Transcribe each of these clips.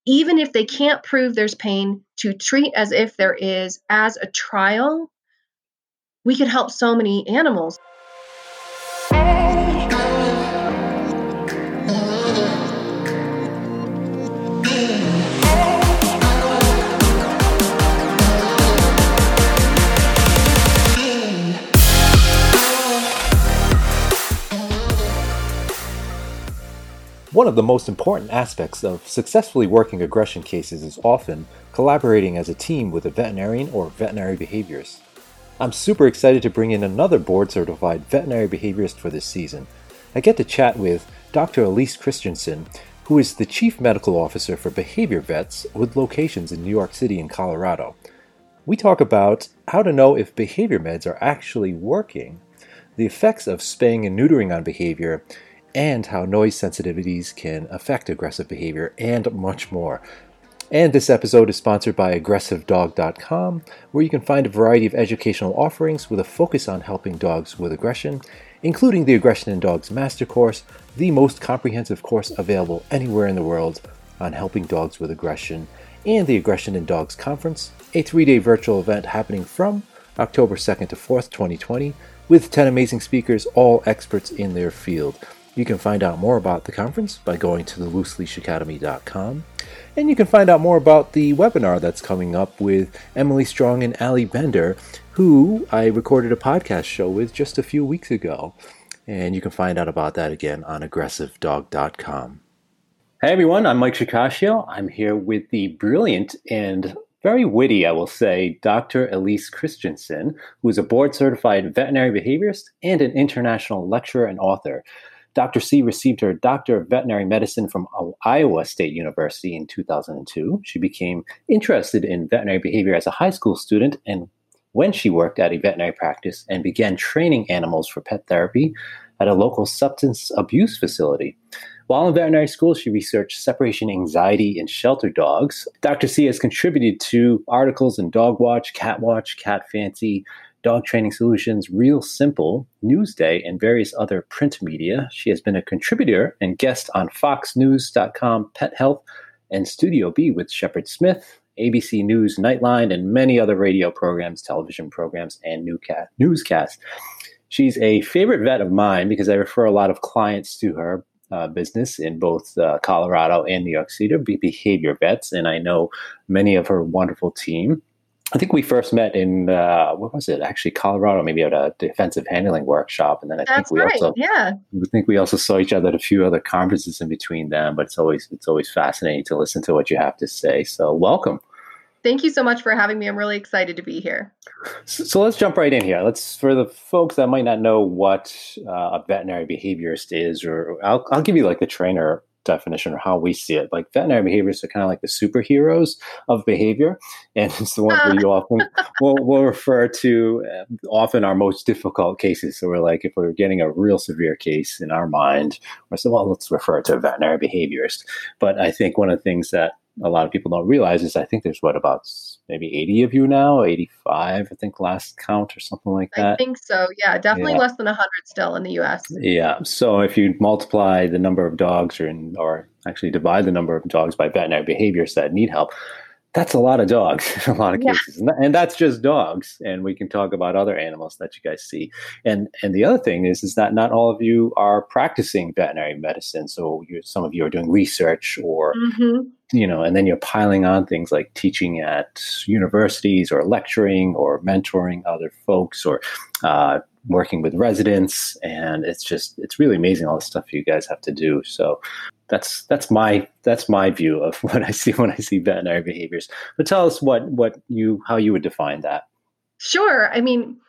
even if they can't prove there's pain, to treat as if there is as a trial, we could help so many animals. One of the most important aspects of successfully working aggression cases is often collaborating as a team with a veterinarian or veterinary behaviorist. I'm super excited to bring in another board-certified veterinary behaviorist for this season. I get to chat with Dr. Elise Christensen, who is the Chief Medical Officer for Behavior Vets with locations in New York City and Colorado. We talk about how to know if behavior meds are actually working, the effects of spaying and neutering on behavior, and how noise sensitivities can affect aggressive behavior, and much more. And this episode is sponsored by AggressiveDog.com, where you can find a variety of educational offerings with a focus on helping dogs with aggression, including the Aggression in Dogs Master Course, the most comprehensive course available anywhere in the world on helping dogs with aggression, and the Aggression in Dogs Conference, a 3-day virtual event happening from October 2nd to 4th, 2020, with 10 amazing speakers, all experts in their field. You can find out more about the conference by going to thelooseleashacademy.com. And you can find out more about the webinar that's coming up with Emily Strong and Ali Bender, who I recorded a podcast show with just a few weeks ago. And you can find out about that again on aggressivedog.com. Hey everyone, I'm Mike Shikashio. I'm here with the brilliant and very witty, I will say, Dr. Elise Christensen, who is a board-certified veterinary behaviorist and an international lecturer and author. Dr. C received her Doctor of Veterinary Medicine from Iowa State University in 2002. She became interested in veterinary behavior as a high school student and when she worked at a veterinary practice and began training animals for pet therapy at a local substance abuse facility. While in veterinary school, she researched separation anxiety in shelter dogs. Dr. C has contributed to articles in Dog Watch, Cat Fancy, Dog Training Solutions, Real Simple, Newsday, and various other print media. She has been a contributor and guest on FoxNews.com, Pet Health, and Studio B with Shepard Smith, ABC News Nightline, and many other radio programs, television programs, and newscasts. She's a favorite vet of mine because I refer a lot of clients to her business in both Colorado and New York City, behavior vets, and I know many of her wonderful team. I think we first met in, what was it? Actually, Colorado, maybe at a defensive handling workshop. And then I think we also saw each other at a few other conferences in between them, but it's always fascinating to listen to what you have to say. So welcome. Thank you so much for having me. I'm really excited to be here. So let's jump right in here. For the folks that might not know what a veterinary behaviorist is, or I'll give you like the trainer definition or how we see it. Like veterinary behaviorists are kind of like the superheroes of behavior, and it's the ones where you often we'll refer to often our most difficult cases. So we're like, if we're getting a real severe case in our mind, we're saying, well, let's refer to a veterinary behaviorist. But I think one of the things that a lot of people don't realize is I think there's about maybe 80 of you now, 85, I think last count or something like that. I think so. Yeah, definitely less than 100 still in the U.S. Yeah. So if you multiply the number of dogs or actually divide the number of dogs by veterinary behaviorists that need help, that's a lot of dogs in a lot of cases. And that's just dogs. And we can talk about other animals that you guys see. And the other thing is that not all of you are practicing veterinary medicine. So some of you are doing research or, and then you're piling on things like teaching at universities or lecturing or mentoring other folks or working with residents. And it's really amazing all the stuff you guys have to do. So that's my view of what I see when I see veterinary behaviors. But tell us how you would define that. Sure. I mean,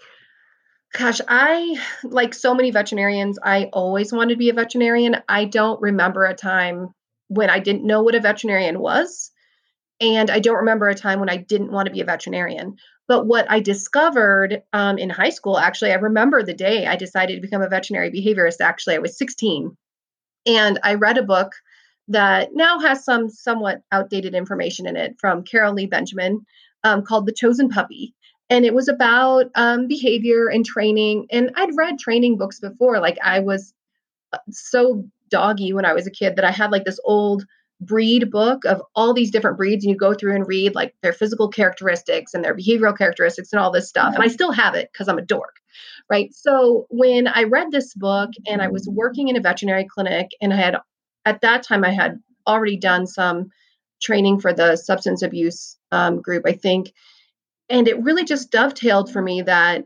gosh, I, like so many veterinarians, I always wanted to be a veterinarian. I don't remember a time when I didn't know what a veterinarian was. And I don't remember a time when I didn't want to be a veterinarian. But what I discovered in high school, actually, I remember the day I decided to become a veterinary behaviorist. Actually, I was 16. And I read a book that now has some somewhat outdated information in it from Carol Lee Benjamin called The Chosen Puppy. And it was about behavior and training. And I'd read training books before. Like I was so doggy when I was a kid that I had like this old breed book of all these different breeds, and you go through and read like their physical characteristics and their behavioral characteristics and all this stuff. And I still have it because I'm a dork, right? So when I read this book and I was working in a veterinary clinic, and at that time I had already done some training for the substance abuse group, I think. And it really just dovetailed for me that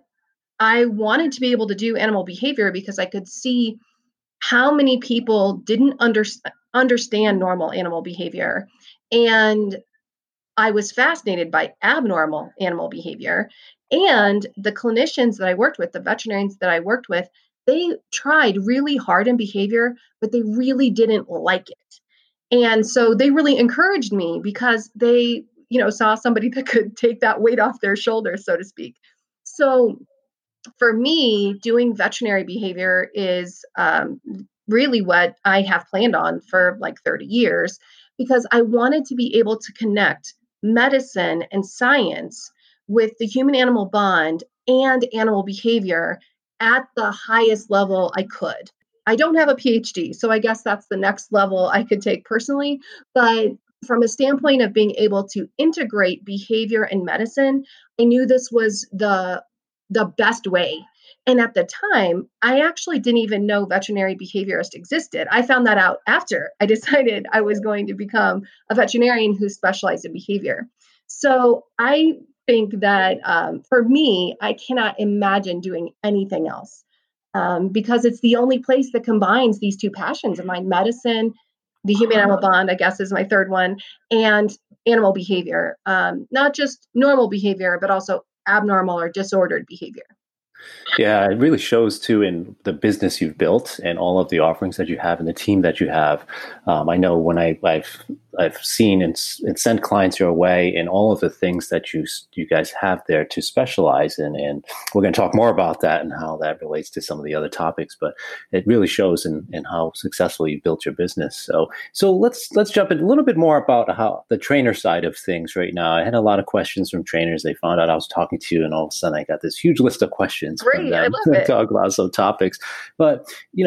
I wanted to be able to do animal behavior because I could see how many people didn't understand normal animal behavior. And I was fascinated by abnormal animal behavior. And the clinicians that I worked with, the veterinarians that I worked with, they tried really hard in behavior, but they really didn't like it. And so they really encouraged me because they, saw somebody that could take that weight off their shoulders, so to speak. So for me, doing veterinary behavior is really what I have planned on for like 30 years because I wanted to be able to connect medicine and science with the human animal bond and animal behavior at the highest level I could. I don't have a PhD, so I guess that's the next level I could take personally. But from a standpoint of being able to integrate behavior and medicine, I knew this was the best way. And at the time, I actually didn't even know veterinary behaviorist existed. I found that out after I decided I was going to become a veterinarian who specialized in behavior. So I think that for me, I cannot imagine doing anything else because it's the only place that combines these two passions of mine: medicine, the human animal bond, I guess is my third one, and animal behavior. Not just normal behavior, but also abnormal or disordered behavior. Yeah, it really shows too in the business you've built and all of the offerings that you have and the team that you have. I know when I've seen and sent clients your way and all of the things that you guys have there to specialize in, and we're going to talk more about that and how that relates to some of the other topics. But it really shows in how successful you built your business. So let's jump in a little bit more about how the trainer side of things right now. I had a lot of questions from trainers. They found out I was talking to you, and all of a sudden I got this huge list of questions. Great, I love it. Talk about some topics, but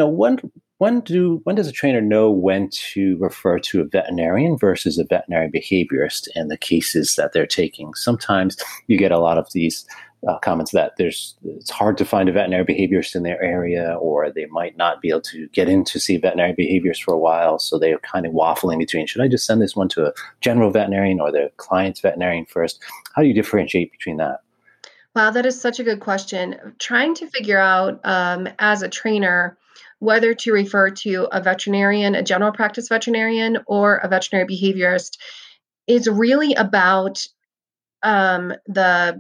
when does a trainer know when to refer to a veterinarian versus a veterinary behaviorist in the cases that they're taking? Sometimes you get a lot of these comments that it's hard to find a veterinary behaviorist in their area, or they might not be able to get in to see veterinary behaviorists for a while, so they're kind of waffling between, should I just send this one to a general veterinarian or their client's veterinarian first? How do you differentiate between that? Wow, that is such a good question. Trying to figure out as a trainer whether to refer to a veterinarian, a general practice veterinarian, or a veterinary behaviorist is really about the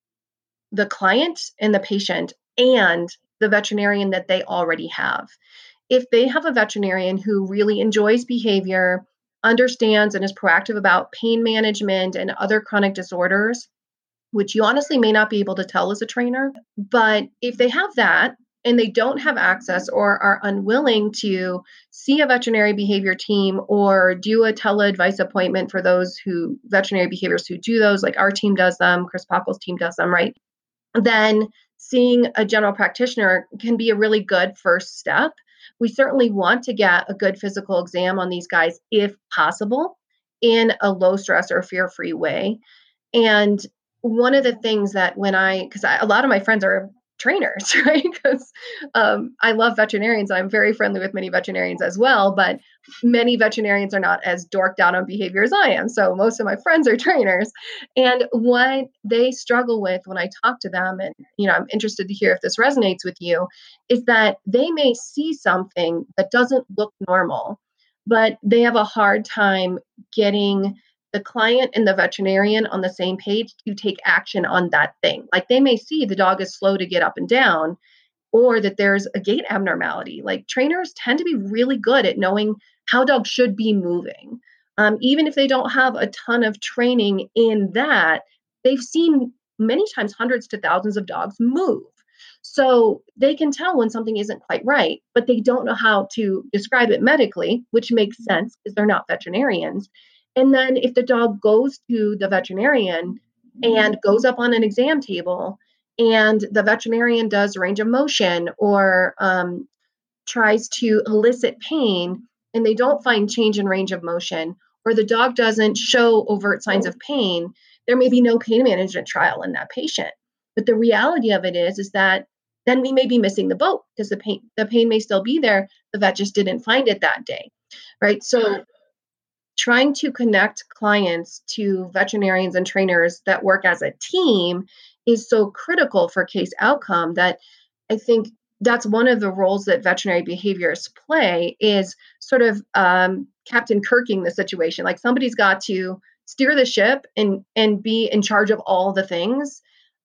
client and the patient and the veterinarian that they already have. If they have a veterinarian who really enjoys behavior, understands and is proactive about pain management and other chronic disorders, which you honestly may not be able to tell as a trainer. But if they have that and they don't have access or are unwilling to see a veterinary behavior team or do a tele-advice appointment for those veterinary behaviorists who do those, like our team does them, Chris Pockel's team does them, right? Then seeing a general practitioner can be a really good first step. We certainly want to get a good physical exam on these guys if possible in a low stress or fear-free way. And one of the things that a lot of my friends are trainers, right? Because I love veterinarians. And I'm very friendly with many veterinarians as well, but many veterinarians are not as dorked out on behavior as I am. So most of my friends are trainers. And what they struggle with when I talk to them, and I'm interested to hear if this resonates with you, is that they may see something that doesn't look normal, but they have a hard time getting the client and the veterinarian on the same page to take action on that thing. Like they may see the dog is slow to get up and down, or that there's a gait abnormality. Like trainers tend to be really good at knowing how dogs should be moving. Even if they don't have a ton of training in that, they've seen many times hundreds to thousands of dogs move. So they can tell when something isn't quite right, but they don't know how to describe it medically, which makes sense because they're not veterinarians. And then if the dog goes to the veterinarian and goes up on an exam table and the veterinarian does range of motion or tries to elicit pain, and they don't find change in range of motion, or the dog doesn't show overt signs of pain, there may be no pain management trial in that patient. But the reality of it is that then we may be missing the boat because the pain may still be there. The vet just didn't find it that day, right? So trying to connect clients to veterinarians and trainers that work as a team is so critical for case outcome that I think that's one of the roles that veterinary behaviorists play is sort of Captain Kirking the situation. Like somebody's got to steer the ship and be in charge of all the things.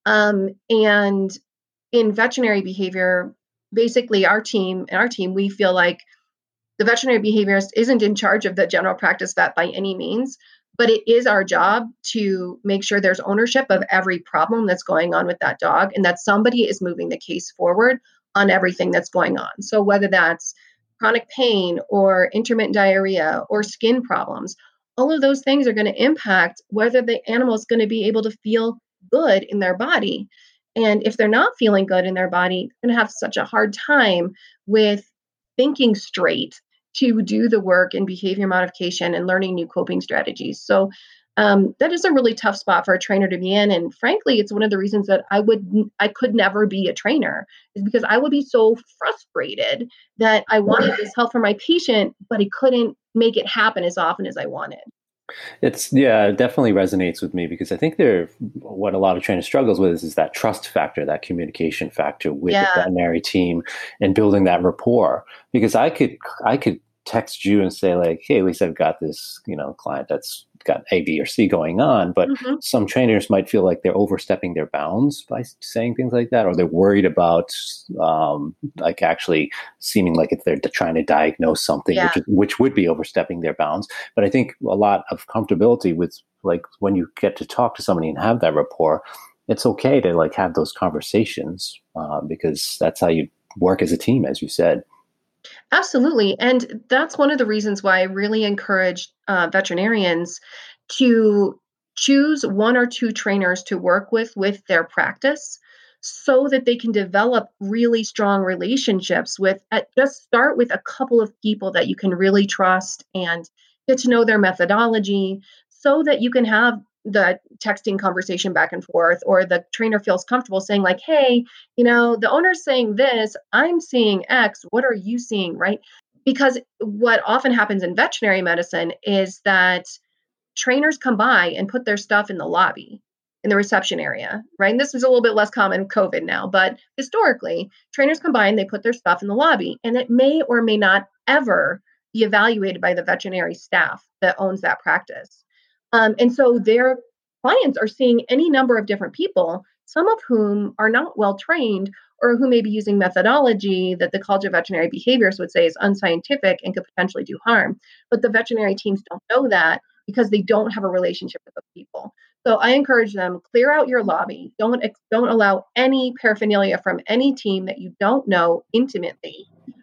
And in veterinary behavior, basically our team, we feel like the veterinary behaviorist isn't in charge of the general practice vet by any means, but it is our job to make sure there's ownership of every problem that's going on with that dog and that somebody is moving the case forward on everything that's going on. So whether that's chronic pain or intermittent diarrhea or skin problems, all of those things are going to impact whether the animal is going to be able to feel good in their body. And if they're not feeling good in their body, they're going to have such a hard time with thinking straight to do the work in behavior modification and learning new coping strategies. So that is a really tough spot for a trainer to be in. And frankly, it's one of the reasons that I could never be a trainer is because I would be so frustrated that I wanted this help for my patient, but I couldn't make it happen as often as I wanted. It definitely resonates with me because I think what a lot of trainers struggles with is that trust factor, that communication factor with the Yeah. veterinary team and building that rapport. Because I could text you and say like, hey, at least I've got this, client that's got A, B, or C going on. But Hmm. some trainers might feel like they're overstepping their bounds by saying things like that, or they're worried about like actually seeming like if they're trying to diagnose something, Yeah. which would be overstepping their bounds. But I think a lot of comfortability with like when you get to talk to somebody and have that rapport, it's okay to like have those conversations because that's how you work as a team, as you said. Absolutely. And that's one of the reasons why I really encourage veterinarians to choose one or two trainers to work with their practice so that they can develop really strong relationships just start with a couple of people that you can really trust and get to know their methodology so that you can have the texting conversation back and forth or the trainer feels comfortable saying like, hey, the owner's saying this, I'm seeing X, what are you seeing, right? Because what often happens in veterinary medicine is that trainers come by and put their stuff in the lobby, in the reception area, right? And this is a little bit less common in COVID now, but historically, trainers come by and they put their stuff in the lobby, and it may or may not ever be evaluated by the veterinary staff that owns that practice. And so their clients are seeing any number of different people, some of whom are not well trained or who may be using methodology that the College of Veterinary Behaviorists would say is unscientific and could potentially do harm. But the veterinary teams don't know that because they don't have a relationship with those people. So I encourage them, clear out your lobby. Don't allow any paraphernalia from any team that you don't know intimately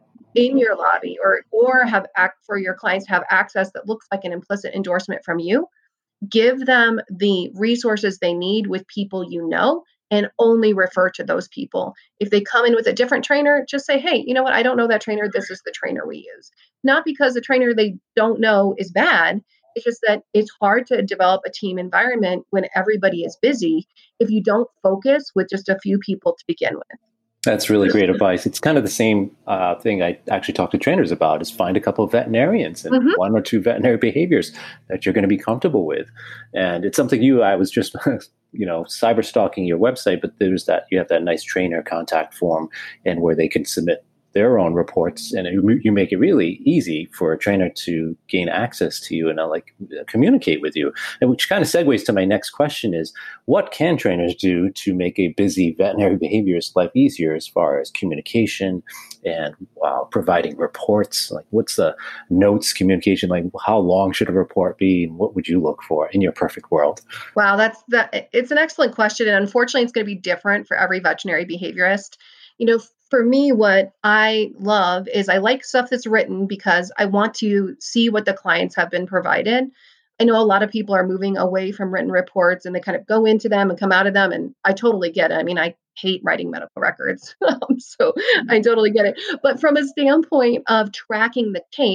in your lobby, or have act for your clients to have access that looks like an implicit endorsement from you. Give them the resources they need with people you know and only refer to those people. If they come in with a different trainer, just say, hey, you know what? I don't know that trainer. This is the trainer we use. Not because the trainer they don't know is bad. It's just that it's hard to develop a team environment when everybody is busy if you don't focus with just a few people to begin with. That's really great advice. It's kind of the same thing I actually talk to trainers about is find a couple of veterinarians and Mhm. one or two veterinary behaviors that you're going to be comfortable with. And it's something I was just, cyber stalking your website, but you have that nice trainer contact form and where they can submit their own reports, and you make it really easy for a trainer to gain access to you and communicate with you. And which kind of segues to my next question is, what can trainers do to make a busy veterinary behaviorist life easier as far as communication and providing reports? Like, what's the notes communication? Like, how long should a report be? And what would you look for in your perfect world? Wow, it's an excellent question. And unfortunately, it's going to be different for every veterinary behaviorist. For me, what I love is I like stuff that's written because I want to see what the clients have been provided. I know a lot of people are moving away from written reports and they kind of go into them and come out of them. And I totally get it. I mean, I hate writing medical records. So I totally get it. But from a standpoint of tracking the case,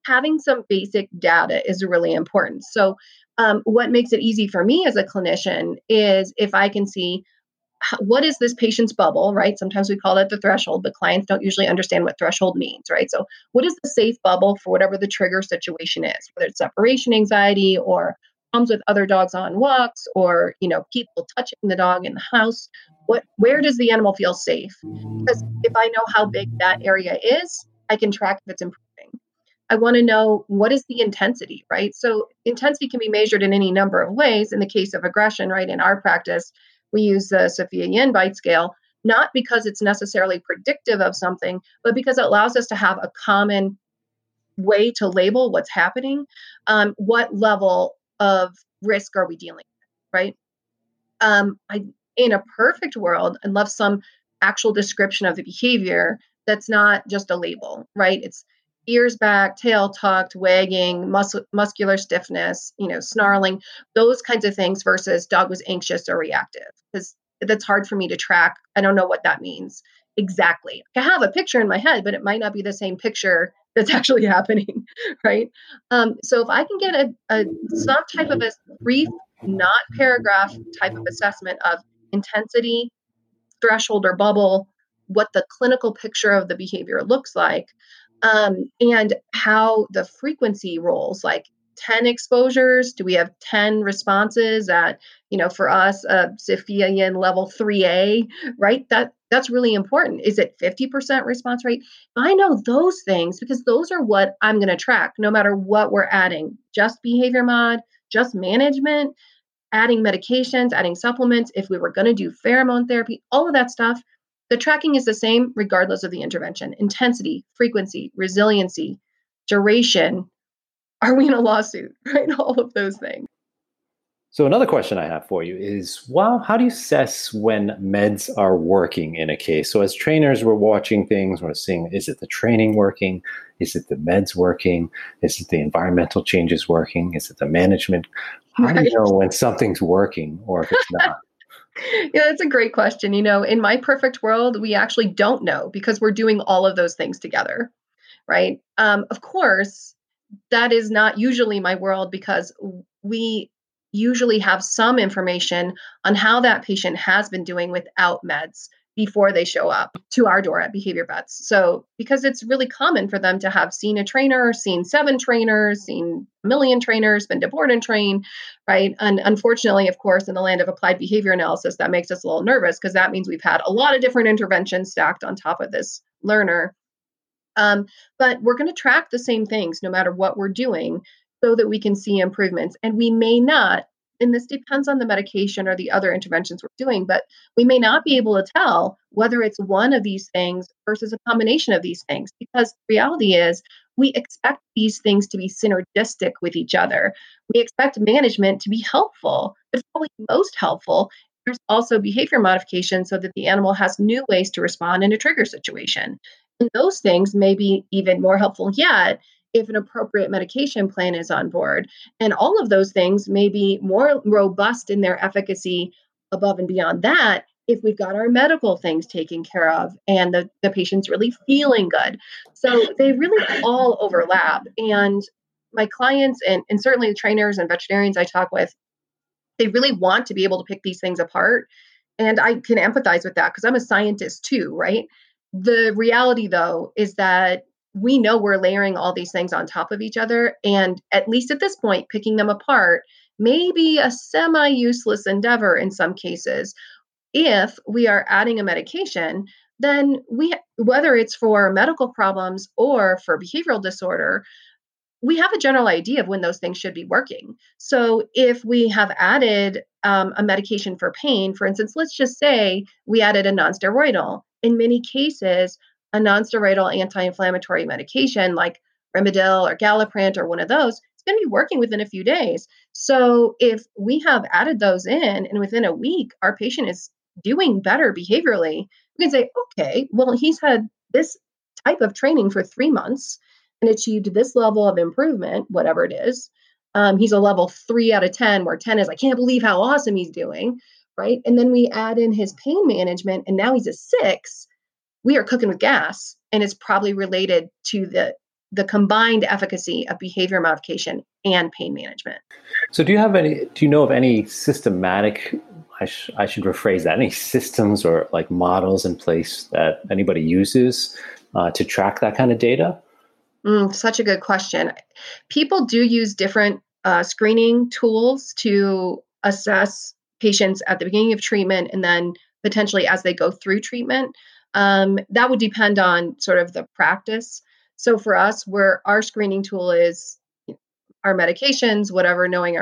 having some basic data is really important. So, what makes it easy for me as a clinician is if I can see what is this patient's bubble, right? Sometimes we call that the threshold, but clients don't usually understand what threshold means, right? So, what is the safe bubble for whatever the trigger situation is, whether it's separation anxiety or problems with other dogs on walks or, people touching the dog in the house? Where does the animal feel safe? Because if I know how big that area is, I can track if it's improving. I want to know what is the intensity, right? So intensity can be measured in any number of ways. In the case of aggression, right, in our practice, we use the Sophia Yin bite scale, not because it's necessarily predictive of something, but because it allows us to have a common way to label what's happening. What level of risk are we dealing with, right? In a perfect world, I'd love some actual description of the behavior that's not just a label, right? It's ears back, tail tucked, wagging, muscular stiffness, snarling, those kinds of things versus dog was anxious or reactive. Because that's hard for me to track. I don't know what that means exactly. I have a picture in my head, but it might not be the same picture that's actually happening, right? So if I can get some type of a brief, not paragraph type of assessment of intensity, threshold or bubble, what the clinical picture of the behavior looks like, and how the frequency rolls, like 10 exposures. Do we have 10 responses at, for us, Sophia Yin level 3A, right? That's really important. Is it 50% response rate? I know those things because those are what I'm going to track no matter what we're adding, just behavior mod, just management, adding medications, adding supplements, if we were going to do pheromone therapy, all of that stuff, the tracking is the same regardless of the intervention. Intensity, frequency, resiliency, duration. Are we in a lawsuit? Right? All of those things. So another question I have for you is, well, how do you assess when meds are working in a case? So as trainers, we're watching things, we're seeing, is it the training working? Is it the meds working? Is it the environmental changes working? Is it the management? How do you know when something's working or if it's not? Yeah, that's a great question. In my perfect world, we actually don't know because we're doing all of those things together, right? Of course, that is not usually my world because we usually have some information on how that patient has been doing without meds before they show up to our door at Behavior Vets. So, because it's really common for them to have seen a trainer, seen 7 trainers, seen a million trainers, been to board and train, right? And unfortunately, of course, in the land of applied behavior analysis, that makes us a little nervous because that means we've had a lot of different interventions stacked on top of this learner. But we're going to track the same things no matter what we're doing so that we can see improvements. And we may not, and this depends on the medication or the other interventions we're doing, but we may not be able to tell whether it's one of these things versus a combination of these things because the reality is we expect these things to be synergistic with each other. We expect management to be helpful, but probably most helpful. There's also behavior modification so that the animal has new ways to respond in a trigger situation. And those things may be even more helpful yet if an appropriate medication plan is on board. And all of those things may be more robust in their efficacy above and beyond that if we've got our medical things taken care of and the patient's really feeling good. So they really all overlap. And my clients and certainly the trainers and veterinarians I talk with, they really want to be able to pick these things apart. And I can empathize with that because I'm a scientist too, right? The reality, though, is that we know we're layering all these things on top of each other. And at least at this point, picking them apart may be a semi useless endeavor in some cases. If we are adding a medication, then whether it's for medical problems or for behavioral disorder, we have a general idea of when those things should be working. So if we have added a medication for pain, for instance, let's just say we added a nonsteroidal. In many cases, a nonsteroidal anti-inflammatory medication like Rimadyl or Galliprant or one of those, it's going to be working within a few days. So if we have added those in and within a week, our patient is doing better behaviorally, we can say, okay, well, he's had this type of training for 3 months and achieved this level of improvement, whatever it is. He's a level 3 out of 10, where 10 is, I can't believe how awesome he's doing, right? And then we add in his pain management, and now he's a 6. We are cooking with gas, and it's probably related to the combined efficacy of behavior modification and pain management. So do you know of any systematic, I should rephrase that, any systems or like models in place that anybody uses to track that kind of data? Such a good question. People do use different screening tools to assess patients at the beginning of treatment and then potentially as they go through treatment. That would depend on sort of the practice. So for us, where our screening tool is our medications, whatever, knowing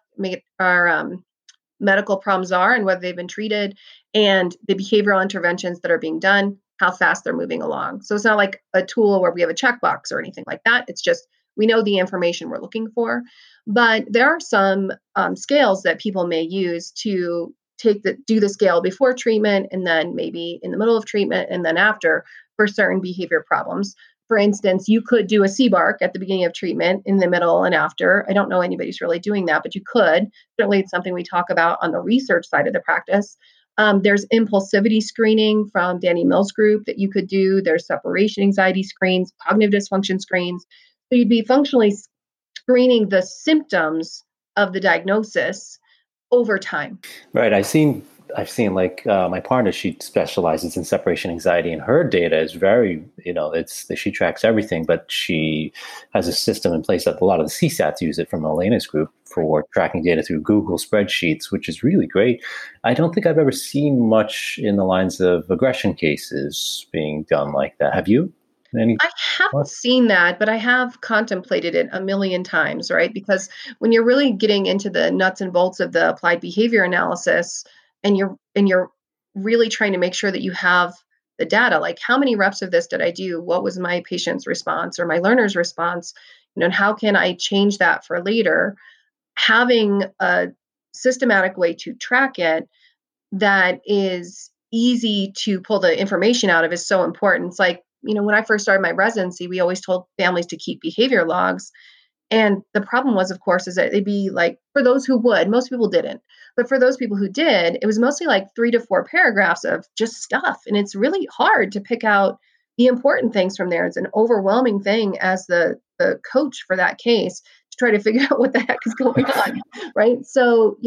our medical problems are and whether they've been treated, and the behavioral interventions that are being done, how fast they're moving along. So it's not like a tool where we have a checkbox or anything like that. It's just we know the information we're looking for. But there are some scales that people may use to do the scale before treatment and then maybe in the middle of treatment and then after for certain behavior problems. For instance, you could do a CBARC at the beginning of treatment, in the middle, and after. I don't know anybody's really doing that, but you could. Certainly, it's something we talk about on the research side of the practice. There's impulsivity screening from Danny Mills' group that you could do. There's separation anxiety screens, cognitive dysfunction screens. So you'd be functionally screening the symptoms of the diagnosis over time. Right. I've seen like my partner, she specializes in separation anxiety, and her data is very, she tracks everything, but she has a system in place that a lot of the CSATs use it from Elena's group for tracking data through Google spreadsheets, which is really great. I don't think I've ever seen much in the lines of aggression cases being done like that. Have you? I haven't seen that, but I have contemplated it a million times, right? Because when you're really getting into the nuts and bolts of the applied behavior analysis, and you're really trying to make sure that you have the data, like how many reps of this did I do? What was my patient's response or my learner's response? And how can I change that for later? Having a systematic way to track it that is easy to pull the information out of is so important. It's like, when I first started my residency, we always told families to keep behavior logs. And the problem was, of course, is that it'd be like, for those who would, most people didn't. But for those people who did, it was mostly like 3 to 4 paragraphs of just stuff. And it's really hard to pick out the important things from there. It's an overwhelming thing as the coach for that case to try to figure out what the heck is going on, right? So,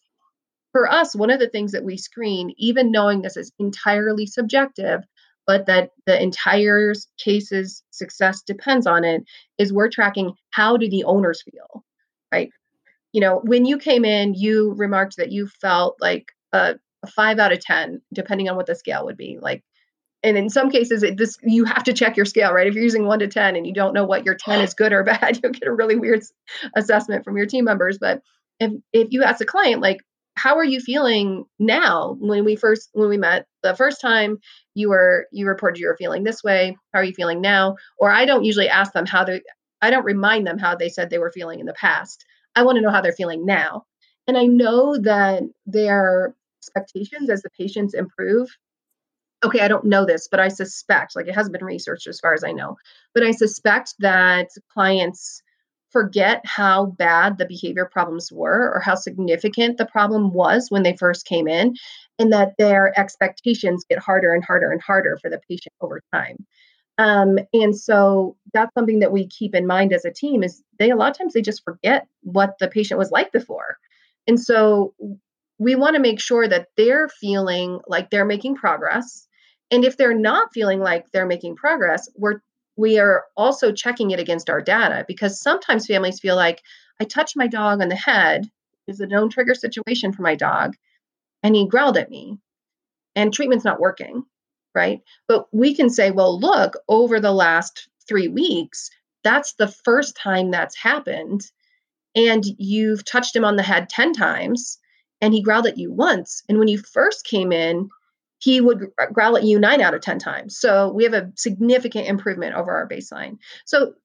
for us, one of the things that we screen, even knowing this is entirely subjective, but that the entire case's success depends on it, is we're tracking how do the owners feel, right? When you came in, you remarked that you felt like a 5 out of 10, depending on what the scale would be. Like, and in some cases, you have to check your scale, right? If you're using 1 to 10 and you don't know what your 10 is good or bad, you'll get a really weird assessment from your team members. But if you ask a client, like, how are you feeling now? When we met the first time, you reported you were feeling this way. How are you feeling now? Or I don't usually ask them I don't remind them how they said they were feeling in the past. I want to know how they're feeling now. And I know that their expectations as the patients improve. Okay, I don't know this, but I suspect, like, it hasn't been researched as far as I know, but I suspect that clients forget how bad the behavior problems were or how significant the problem was when they first came in, and that their expectations get harder and harder and harder for the patient over time. And so that's something that we keep in mind as a team, is a lot of times they just forget what the patient was like before. And so we want to make sure that they're feeling like they're making progress. And if they're not feeling like they're making progress, we are also checking it against our data, because sometimes families feel like, I touched my dog on the head, is a known trigger situation for my dog, and he growled at me, and treatment's not working. Right? But we can say, well, look, over the last 3 weeks, that's the first time that's happened. And you've touched him on the head 10 times, and he growled at you once. And when you first came in, he would growl at you 9 out of 10 times. So we have a significant improvement over our baseline. So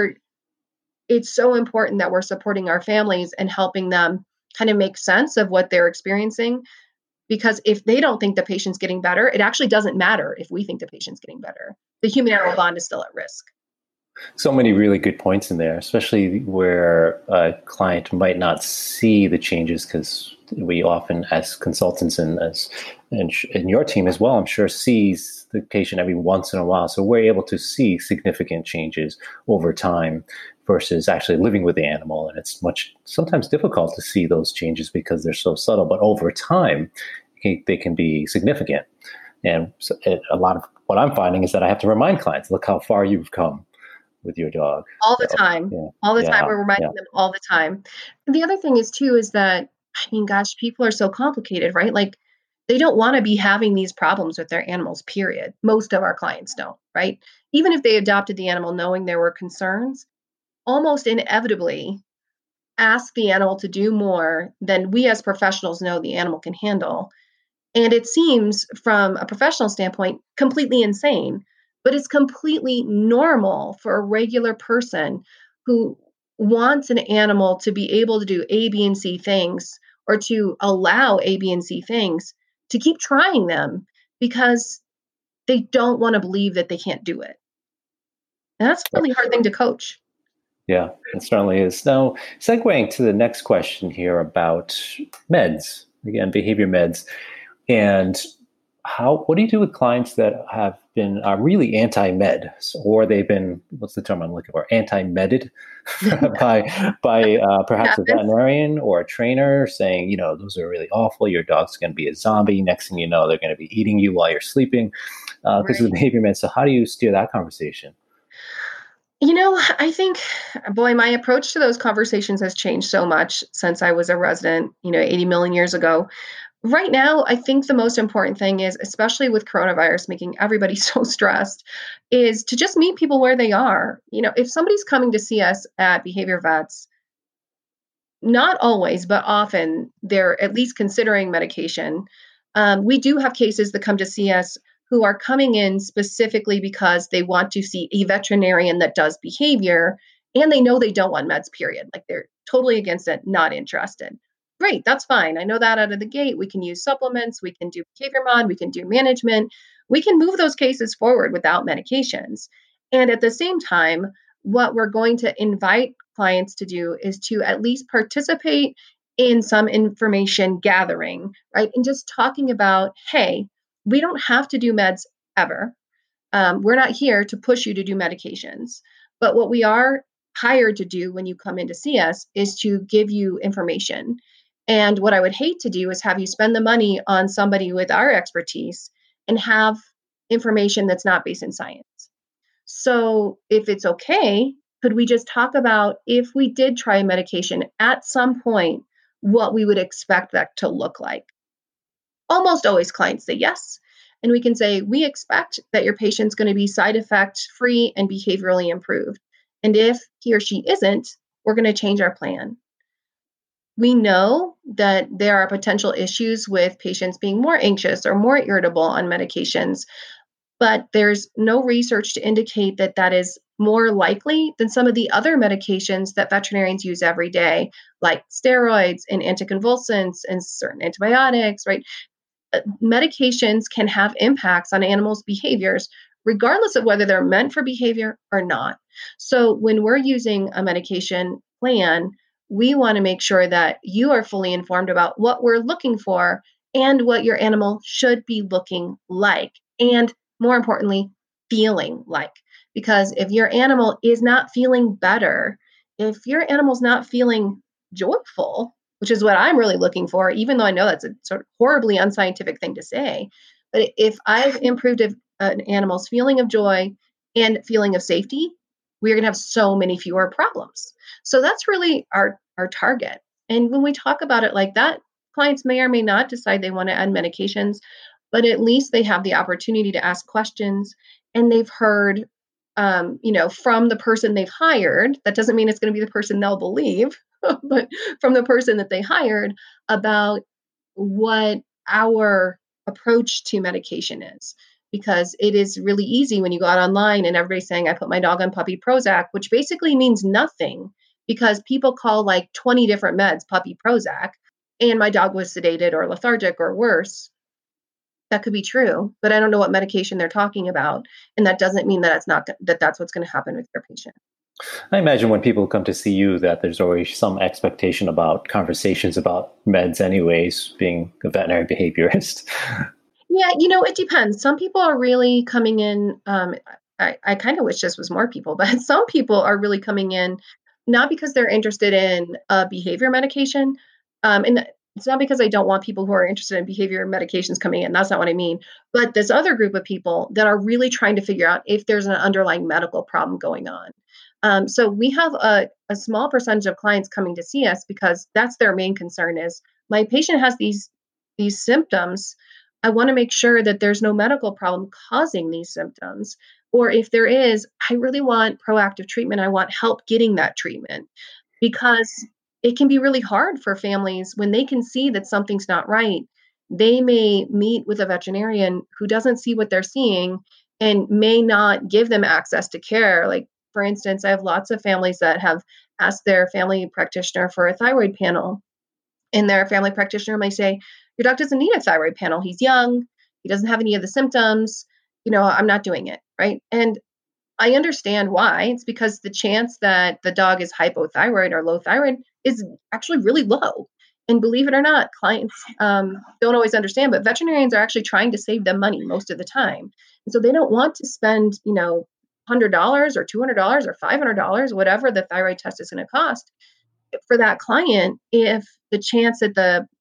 it's so important that we're supporting our families and helping them kind of make sense of what they're experiencing. Because if they don't think the patient's getting better, it actually doesn't matter if we think the patient's getting better. The human animal bond is still at risk. So many really good points in there, especially where a client might not see the changes because we often, as consultants and your team as well, I'm sure sees the patient every once in a while. So we're able to see significant changes over time versus actually living with the animal. And it's much sometimes difficult to see those changes because they're so subtle, but over time, they can be significant. And so a lot of what I'm finding is that I have to remind clients, look how far you've come with your dog. All the So time. yeah, All the time. yeah, We're yeah, reminding them all the time. And the other thing is too is that, I mean, gosh, people are so complicated, right? Like they don't want to be having these problems with their animals, period. Most of our clients don't, right? Even if they adopted the animal knowing there were concerns, almost inevitably ask the animal to do more than we as professionals know the animal can handle. And it seems, from a professional standpoint, completely insane, but it's completely normal for a regular person who wants an animal to be able to do A, B, and C things, or to allow A, B, and C things, to keep trying them because they don't want to believe that they can't do it. And that's a really hard thing to coach. yeah. It certainly is. Now, segueing to the next question here about meds, again, behavior meds, and what do you do with clients that have been really anti-med, or they've been, what's the term I'm looking for, anti-medded by perhaps a Happens. veterinarian or a trainer saying, those are really awful. Your dog's going to be a zombie. Next thing you know, they're going to be eating you while you're sleeping because of the Right. behavior meds. So how do you steer that conversation? I think, boy, my approach to those conversations has changed so much since I was a resident, 80 million years ago. Right now, I think the most important thing is, especially with coronavirus making everybody so stressed, is to just meet people where they are. If somebody's coming to see us at Behavior Vets, not always, but often they're at least considering medication. We do have cases that come to see us who are coming in specifically because they want to see a veterinarian that does behavior and they know they don't want meds, period. Like they're totally against it, not interested. Great, that's fine. I know that out of the gate. We can use supplements, we can do behavior mod, we can do management. We can move those cases forward without medications. And at the same time, what we're going to invite clients to do is to at least participate in some information gathering, right? And just talking about, hey, we don't have to do meds ever. We're not here to push you to do medications. But what we are hired to do when you come in to see us is to give you information. And what I would hate to do is have you spend the money on somebody with our expertise and have information that's not based in science. So, if it's okay, could we just talk about if we did try a medication at some point, what we would expect that to look like? Almost always clients say yes. And we can say, we expect that your patient's going to be side effect free and behaviorally improved. And if he or she isn't, we're going to change our plan. We know that there are potential issues with patients being more anxious or more irritable on medications, but there's no research to indicate that that is more likely than some of the other medications that veterinarians use every day, like steroids and anticonvulsants and certain antibiotics, right? Medications can have impacts on animals' behaviors, regardless of whether they're meant for behavior or not. So, when we're using a medication plan, we want to make sure that you are fully informed about what we're looking for and what your animal should be looking like. And more importantly, feeling like. Because if your animal is not feeling better, if your animal's not feeling joyful, which is what I'm really looking for, even though I know that's a sort of horribly unscientific thing to say. But if I've improved an animal's feeling of joy and feeling of safety, we're going to have so many fewer problems. So that's really our target. And when we talk about it like that, clients may or may not decide they want to add medications, but at least they have the opportunity to ask questions and they've heard from the person they've hired. That doesn't mean it's going to be the person they'll believe, but from the person that they hired about what our approach to medication is. Because it is really easy when you go out online and everybody's saying, I put my dog on puppy Prozac, which basically means nothing because people call like 20 different meds puppy Prozac, and my dog was sedated or lethargic or worse. That could be true, but I don't know what medication they're talking about, and that doesn't mean that it's not that that's what's going to happen with your patient. I imagine when people come to see you that there's always some expectation about conversations about meds anyways, being a veterinary behaviorist. Yeah, it depends. Some people are really coming in. I kind of wish this was more people, but some people are really coming in not because they're interested in behavior medication. And it's not because I don't want people who are interested in behavior medications coming in. That's not what I mean. But this other group of people that are really trying to figure out if there's an underlying medical problem going on. So we have a small percentage of clients coming to see us because that's their main concern is my patient has these symptoms. I want to make sure that there's no medical problem causing these symptoms. Or if there is, I really want proactive treatment. I want help getting that treatment because it can be really hard for families when they can see that something's not right. They may meet with a veterinarian who doesn't see what they're seeing and may not give them access to care. Like, for instance, I have lots of families that have asked their family practitioner for a thyroid panel, and their family practitioner may say, your dog doesn't need a thyroid panel. He's young. He doesn't have any of the symptoms. I'm not doing it. Right. And I understand why. It's because the chance that the dog is hypothyroid or low thyroid is actually really low. And believe it or not, clients don't always understand, but veterinarians are actually trying to save them money most of the time. And so they don't want to spend, $100 or $200 or $500, whatever the thyroid test is going to cost for that client if the chance that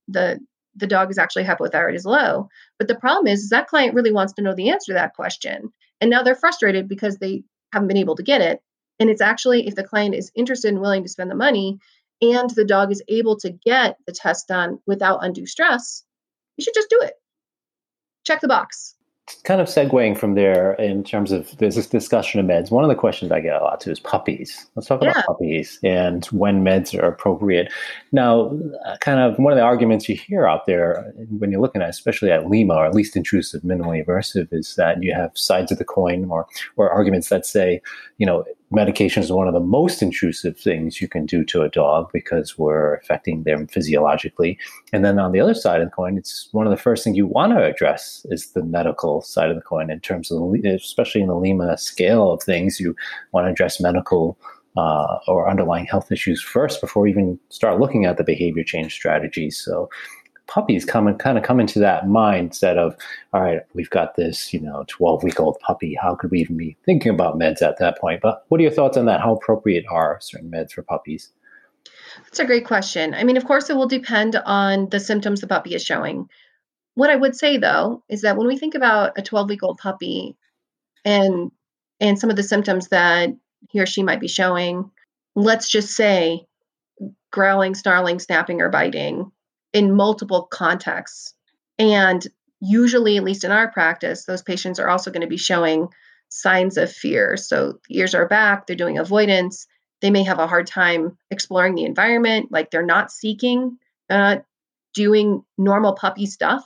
the dog is actually hypothyroid is low. But the problem is that client really wants to know the answer to that question. And now they're frustrated because they haven't been able to get it. And it's actually, if the client is interested and willing to spend the money and the dog is able to get the test done without undue stress, you should just do it. Check the box. Kind of segueing from there in terms of there's this discussion of meds. One of the questions I get a lot too is puppies. Let's talk about puppies and when meds are appropriate. Now, kind of one of the arguments you hear out there when you're looking at, especially at LEMA or least intrusive, minimally aversive, is that you have sides of the coin or arguments that say, medication is one of the most intrusive things you can do to a dog because we're affecting them physiologically. And then on the other side of the coin, it's one of the first things you want to address is the medical side of the coin in terms of, especially in the LEMA scale of things, you want to address medical or underlying health issues first before you even start looking at the behavior change strategies. So puppies come into that mindset of, all right, we've got this, 12-week-old puppy. How could we even be thinking about meds at that point? But what are your thoughts on that? How appropriate are certain meds for puppies? That's a great question. I mean, of course, it will depend on the symptoms the puppy is showing. What I would say, though, is that when we think about a 12-week-old puppy and some of the symptoms that he or she might be showing, let's just say growling, snarling, snapping, or biting in multiple contexts. And usually, at least in our practice, those patients are also going to be showing signs of fear. So the ears are back, they're doing avoidance. They may have a hard time exploring the environment, like they're not seeking, they're not doing normal puppy stuff.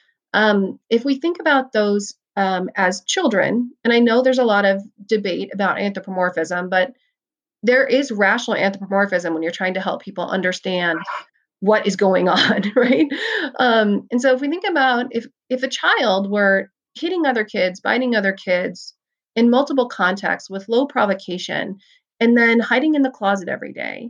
If we think about those as children, and I know there's a lot of debate about anthropomorphism, but there is rational anthropomorphism when you're trying to help people understand what is going on, right? And so if we think about if a child were hitting other kids, biting other kids in multiple contexts with low provocation, and then hiding in the closet every day,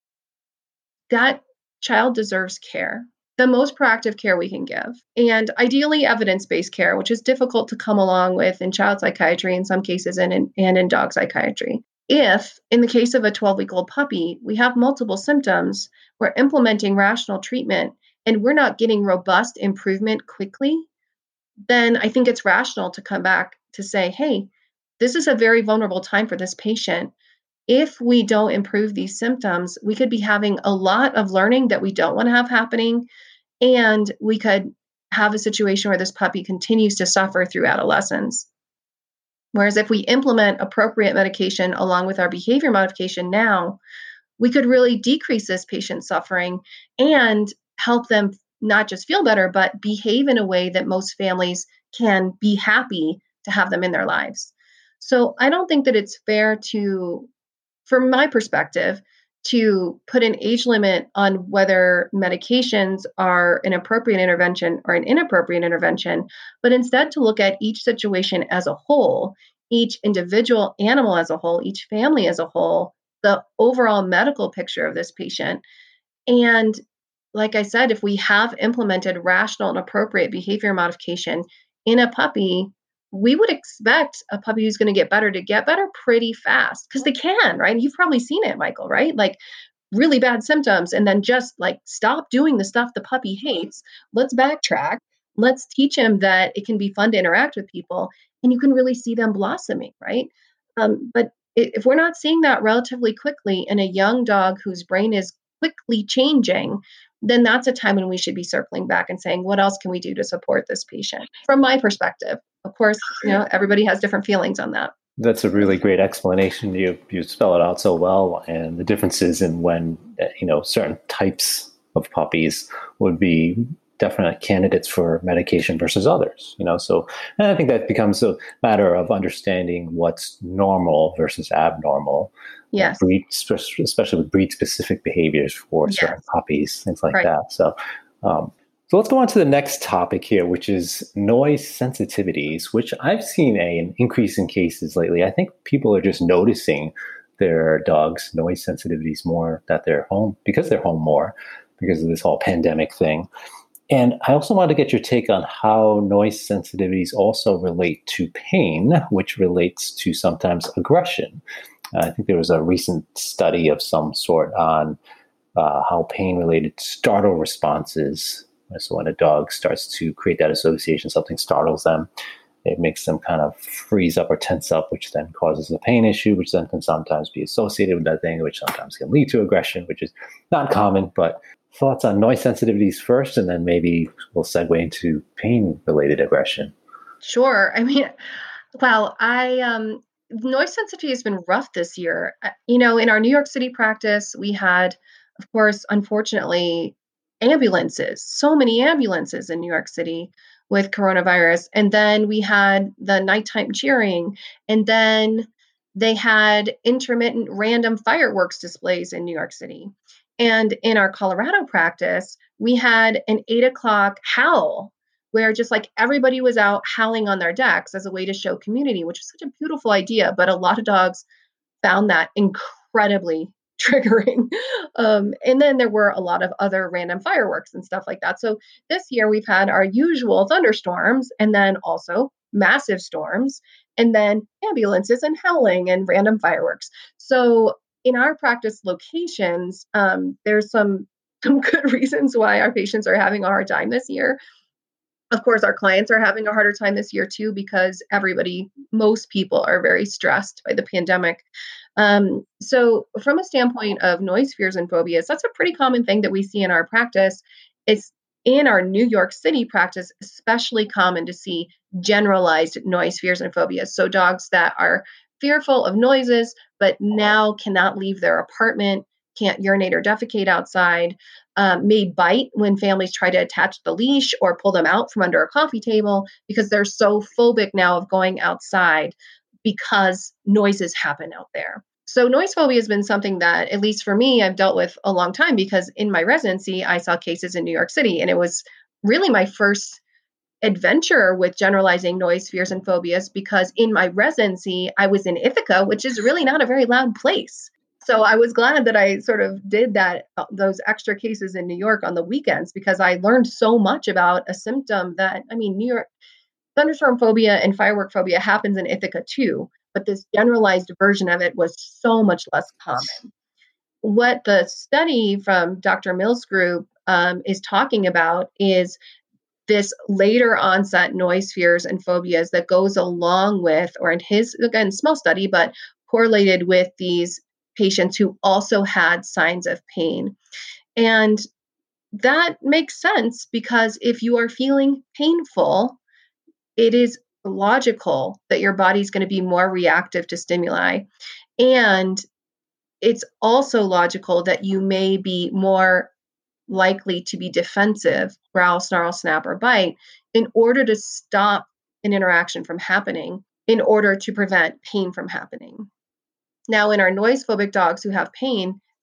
that child deserves care, the most proactive care we can give. And ideally evidence-based care, which is difficult to come along with in child psychiatry in some cases and in dog psychiatry. If, in the case of a 12-week-old puppy, we have multiple symptoms, we're implementing rational treatment, and we're not getting robust improvement quickly, then I think it's rational to come back to say, hey, this is a very vulnerable time for this patient. If we don't improve these symptoms, we could be having a lot of learning that we don't want to have happening, and we could have a situation where this puppy continues to suffer through adolescence. Whereas if we implement appropriate medication along with our behavior modification now, we could really decrease this patient's suffering and help them not just feel better, but behave in a way that most families can be happy to have them in their lives. So I don't think that it's fair from my perspective, to put an age limit on whether medications are an appropriate intervention or an inappropriate intervention, but instead to look at each situation as a whole, each individual animal as a whole, each family as a whole, the overall medical picture of this patient. And like I said, if we have implemented rational and appropriate behavior modification in a puppy, we would expect a puppy who's going to get better pretty fast because they can, right? You've probably seen it, Michael, right? Like really bad symptoms and then just like stop doing the stuff the puppy hates. Let's backtrack. Let's teach him that it can be fun to interact with people and you can really see them blossoming, right? But if we're not seeing that relatively quickly in a young dog whose brain is quickly changing, then that's a time when we should be circling back and saying, what else can we do to support this patient? From my perspective, of course, everybody has different feelings on that. That's a really great explanation. You spell it out so well, and the differences in when certain types of puppies would be definite candidates for medication versus others. So and I think that becomes a matter of understanding what's normal versus abnormal. Yes, especially with breed-specific behaviors for certain puppies, things like that. So let's go on to the next topic here, which is noise sensitivities, which I've seen an increase in cases lately. I think people are just noticing their dogs' noise sensitivities more that they're home more because of this whole pandemic thing. And I also wanted to get your take on how noise sensitivities also relate to pain, which relates to sometimes aggression. I think there was a recent study of some sort on how pain-related startle responses. So when a dog starts to create that association, something startles them, it makes them kind of freeze up or tense up, which then causes a pain issue, which then can sometimes be associated with that thing, which sometimes can lead to aggression, which is not common. But thoughts on noise sensitivities first, and then maybe we'll segue into pain-related aggression. Sure. I mean, wow, noise sensitivity has been rough this year. In our New York City practice, we had, of course, unfortunately, ambulances, so many ambulances in New York City with coronavirus. And then we had the nighttime cheering. And then they had intermittent random fireworks displays in New York City. And in our Colorado practice, we had an 8 o'clock howl where just like everybody was out howling on their decks as a way to show community, which is such a beautiful idea. But a lot of dogs found that incredibly triggering. And then there were a lot of other random fireworks and stuff like that. So this year we've had our usual thunderstorms and then also massive storms and then ambulances and howling and random fireworks. So in our practice locations, there's some good reasons why our patients are having a hard time this year. Of course, our clients are having a harder time this year too, because most people are very stressed by the pandemic. So from a standpoint of noise fears and phobias, that's a pretty common thing that we see in our practice. It's in our New York City practice, especially common to see generalized noise fears and phobias. So dogs that are fearful of noises, but now cannot leave their apartment, can't urinate or defecate outside, may bite when families try to attach the leash or pull them out from under a coffee table because they're so phobic now of going outside because noises happen out there. So noise phobia has been something that, at least for me, I've dealt with a long time because in my residency, I saw cases in New York City, and it was really my first adventure with generalizing noise fears and phobias because in my residency, I was in Ithaca, which is really not a very loud place. So I was glad that I sort of did those extra cases in New York on the weekends because I learned so much about a symptom that, New York thunderstorm phobia and firework phobia happens in Ithaca too, but this generalized version of it was so much less common. What the study from Dr. Mills' group is talking about is this later onset noise fears and phobias that goes along with, or in his, again, small study, but correlated with these patients who also had signs of pain. And that makes sense because if you are feeling painful, it is logical that your body's going to be more reactive to stimuli. And it's also logical that you may be more likely to be defensive, growl, snarl, snap, or bite in order to stop an interaction from happening, in order to prevent pain from happening. Now, in our noise phobic dogs who have pain,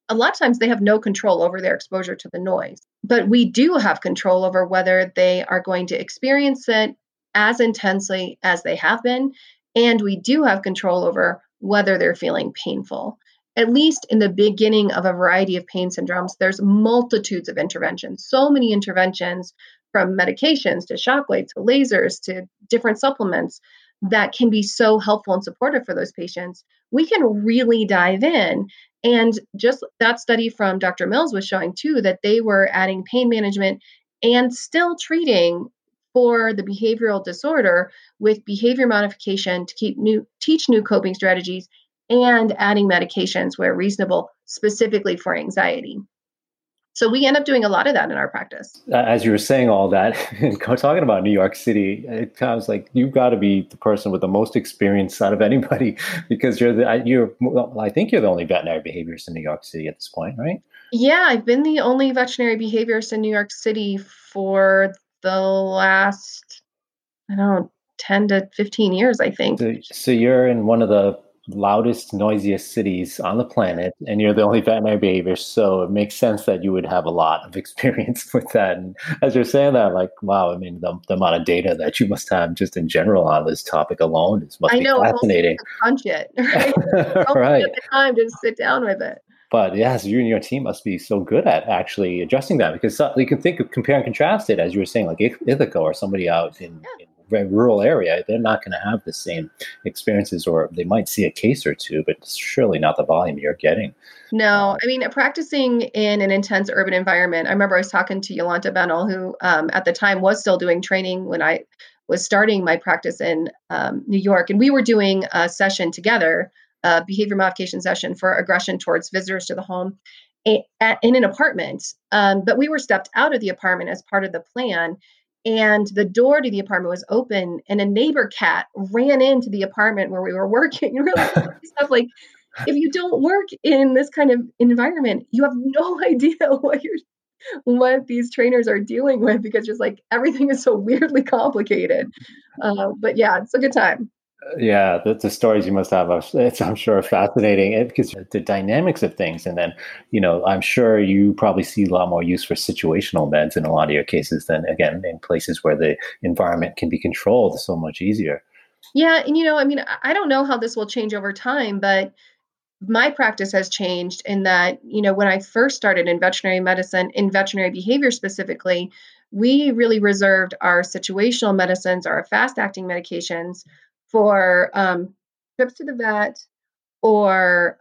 a lot of times they have no control over their exposure to the noise. But we do have control over whether they are going to experience it as intensely as they have been. And we do have control over whether they're feeling painful. At least in the beginning of a variety of pain syndromes, there's multitudes of interventions, so many interventions from medications to shockwaves to lasers to different supplements that can be so helpful and supportive for those patients. We can really dive in. And just that study from Dr. Mills was showing too that they were adding pain management and still treating for the behavioral disorder with behavior modification to teach new coping strategies and adding medications where reasonable, specifically for anxiety. So we end up doing a lot of that in our practice. As you were saying all that, and talking about New York City, it kind of was like you've got to be the person with the most experience out of anybody because I think you're the only veterinary behaviorist in New York City at this point, right? Yeah, I've been the only veterinary behaviorist in New York City for the last, I don't know, 10 to 15 years, I think. So you're in one of the loudest, noisiest cities on the planet, and you're the only veterinary behaviorist. So it makes sense that you would have a lot of experience with that. And as you're saying that, like, wow, I mean, the amount of data that you must have just in general on this topic alone must be fascinating. Crunch it, right? Right. At the time to sit down with it. But yes, you and your team must be so good at actually adjusting that because you can think of compare and contrast it, as you were saying, like Ithaca or somebody out in a rural area, they're not going to have the same experiences, or they might see a case or two, but surely not the volume you're getting. No, I mean, practicing in an intense urban environment. I remember I was talking to Yolanta Bennell, who at the time was still doing training when I was starting my practice in New York. And we were doing a session together, a behavior modification session for aggression towards visitors to the home in an apartment. But we were stepped out of the apartment as part of the plan. And the door to the apartment was open, and a neighbor cat ran into the apartment where we were working. And really stuff like, if you don't work in this kind of environment, you have no idea what these trainers are dealing with because just like everything is so weirdly complicated. But yeah, it's a good time. Yeah, the stories you must have, I'm sure, fascinating because the dynamics of things. And then, I'm sure you probably see a lot more use for situational meds in a lot of your cases than, again, in places where the environment can be controlled so much easier. Yeah. And, I mean, I don't know how this will change over time, but my practice has changed in that, when I first started in veterinary medicine, in veterinary behavior specifically, we really reserved our situational medicines, our fast acting medications for trips to the vet or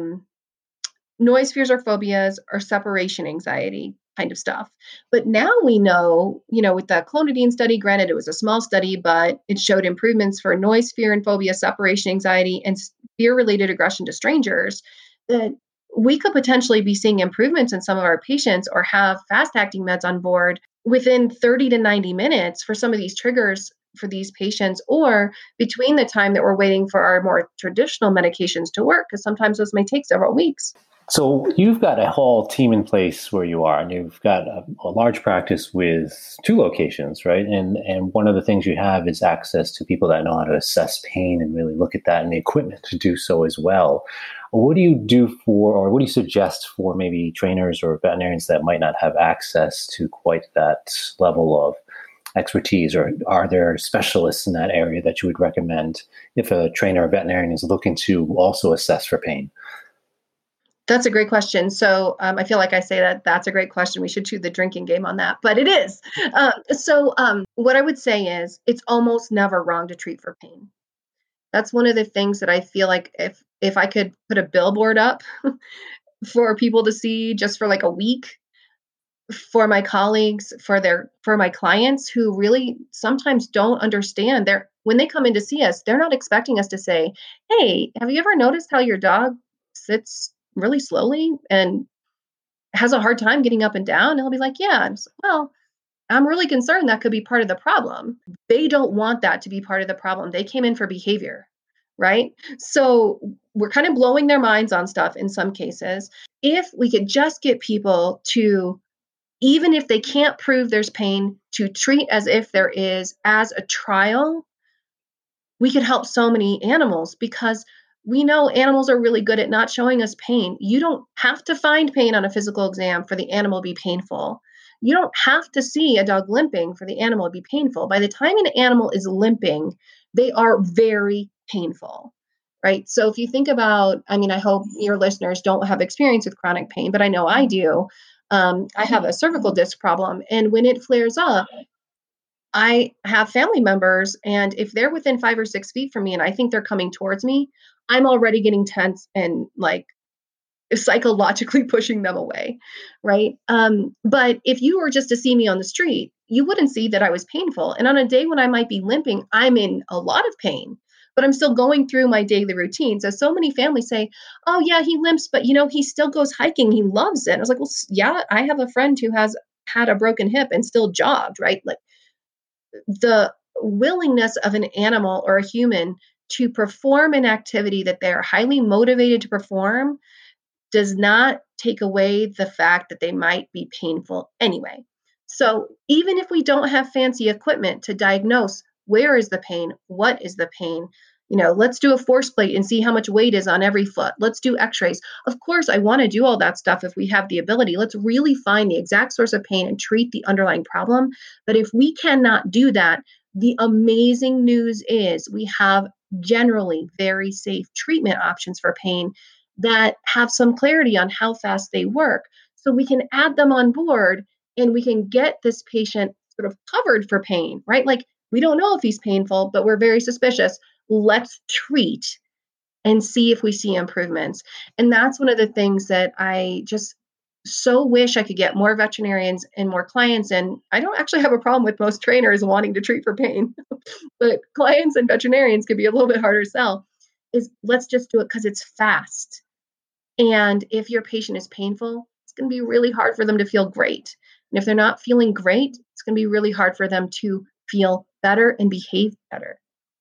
noise fears or phobias or separation anxiety kind of stuff. But now we know, with the clonidine study, granted it was a small study, but it showed improvements for noise fear and phobia, separation anxiety, and fear-related aggression to strangers, that we could potentially be seeing improvements in some of our patients or have fast-acting meds on board within 30 to 90 minutes for some of these triggers for these patients, or between the time that we're waiting for our more traditional medications to work, because sometimes those may take several weeks. So you've got a whole team in place where you are, and you've got a large practice with 2 locations, right? And one of the things you have is access to people that know how to assess pain and really look at that, and the equipment to do so as well. What do you do or what do you suggest for maybe trainers or veterinarians that might not have access to quite that level of expertise, or are there specialists in that area that you would recommend if a trainer or veterinarian is looking to also assess for pain? That's a great question. So I feel like I say that's a great question. We should do the drinking game on that, but it is. What I would say is it's almost never wrong to treat for pain. That's one of the things that I feel like if I could put a billboard up for people to see just for like a week, for my colleagues, for my clients who really sometimes don't understand, when they come in to see us, they're not expecting us to say, "Hey, have you ever noticed how your dog sits really slowly and has a hard time getting up and down?" And I'll be like, "Yeah." And well, I'm really concerned that could be part of the problem. They don't want that to be part of the problem. They came in for behavior, right? So we're kind of blowing their minds on stuff in some cases. If we could just get people to, even if they can't prove there's pain, to treat as if there is as a trial, we could help so many animals, because We know animals are really good at not showing us pain. You don't have to find pain on a physical exam for the animal to be painful. You don't have to see a dog limping for the animal to be painful. By the time an animal is limping, they are very painful, right? So if you think about, I mean, I hope your listeners don't have experience with chronic pain, but I know I do. I have a cervical disc problem, and when it flares up, I have family members, and if they're within 5 or 6 feet from me and I think they're coming towards me, I'm already getting tense and like psychologically pushing them away, right? But if you were just to see me on the street, you wouldn't see that I was painful. And on a day when I might be limping, I'm in a lot of pain, but I'm still going through my daily routine. So many families say, "Oh yeah, he limps, but he still goes hiking. He loves it." I was like, "Well, yeah, I have a friend who has had a broken hip and still jogged, right?" Like the willingness of an animal or a human to perform an activity that they're highly motivated to perform does not take away the fact that they might be painful anyway. So even if we don't have fancy equipment to diagnose where is the pain, what is the pain, let's do a force plate and see how much weight is on every foot. Let's do x-rays. Of course, I want to do all that stuff if we have the ability. Let's really find the exact source of pain and treat the underlying problem. But if we cannot do that, the amazing news is we have generally very safe treatment options for pain that have some clarity on how fast they work. So we can add them on board and we can get this patient sort of covered for pain, right? Like we don't know if he's painful, but we're very suspicious. Let's treat and see if we see improvements. And that's one of the things that I just so wish I could get more veterinarians and more clients. And I don't actually have a problem with most trainers wanting to treat for pain, but clients and veterinarians could be a little bit harder to sell. Is let's just do it because it's fast. And if your patient is painful, it's going to be really hard for them to feel great. And if they're not feeling great, it's going to be really hard for them to feel better and behave better.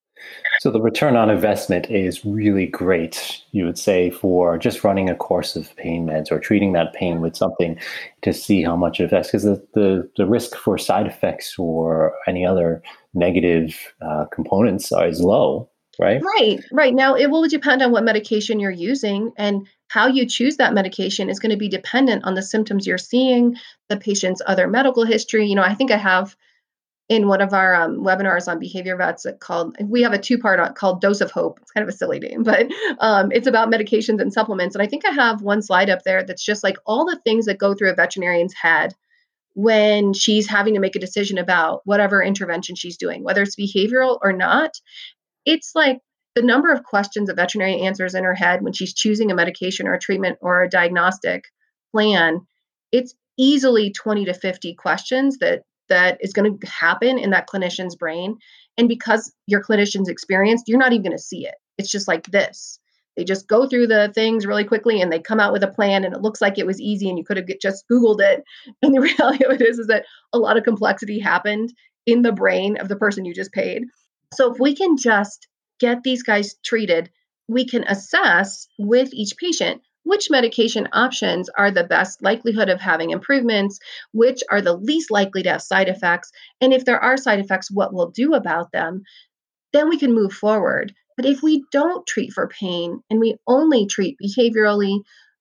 So the return on investment is really great, you would say, for just running a course of pain meds or treating that pain with something to see how much it affects. Because the risk for side effects or any other negative components is low, right? Right. Now, it will depend on what medication you're using, and how you choose that medication is going to be dependent on the symptoms you're seeing, the patient's other medical history. I think I have in one of our webinars on behavior vets we have a two-part called Dose of Hope. It's kind of a silly name, but it's about medications and supplements. And I think I have one slide up there that's just like all the things that go through a veterinarian's head when she's having to make a decision about whatever intervention she's doing, whether it's behavioral or not. It's like the number of questions a veterinarian answers in her head when she's choosing a medication or a treatment or a diagnostic plan. It's easily 20 to 50 questions that is going to happen in that clinician's brain. And because your clinician's experienced, you're not even going to see it. It's just like this. They just go through the things really quickly and they come out with a plan, and it looks like it was easy and you could have just Googled it. And the reality of it is that a lot of complexity happened in the brain of the person you just paid. So if we can just get these guys treated, we can assess with each patient which medication options are the best likelihood of having improvements, which are the least likely to have side effects, and if there are side effects, what we'll do about them. Then we can move forward. But if we don't treat for pain and we only treat behaviorally,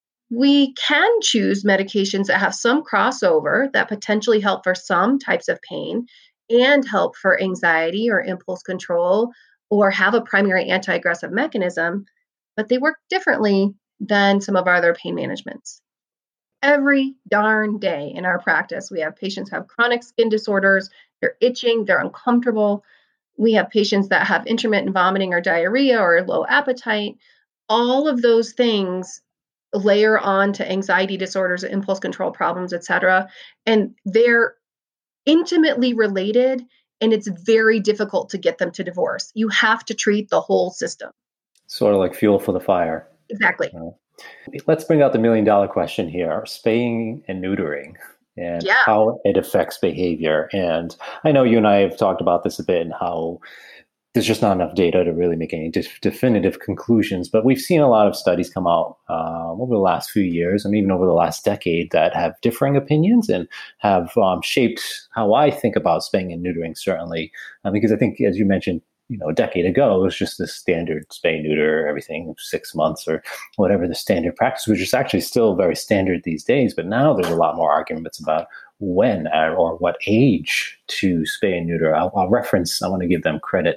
we can choose medications that have some crossover that potentially help for some types of pain and help for anxiety or impulse control or have a primary anti-aggressive mechanism, but they work differently than some of our other pain managements. Every darn day in our practice, we have patients who have chronic skin disorders, they're itching, they're uncomfortable. We have patients that have intermittent vomiting or diarrhea or low appetite. All of those things layer on to anxiety disorders, impulse control problems, etc. And they're intimately related, and it's very difficult to get them to divorce. You have to treat the whole system. Sort of like fuel for the fire. Exactly. Let's bring out the million-dollar question here: spaying and neutering, and how it affects behavior. And I know you and I have talked about this a bit, and how there's just not enough data to really make any definitive conclusions. But we've seen a lot of studies come out over the last few years, and even over the last decade, that have differing opinions and have shaped how I think about spaying and neutering, certainly. Because I think, as you mentioned, a decade ago, it was just the standard spay neuter, everything 6 months or whatever the standard practice, which is actually still very standard these days. But now there's a lot more arguments about when or what age to spay and neuter. I'll reference, I want to give them credit.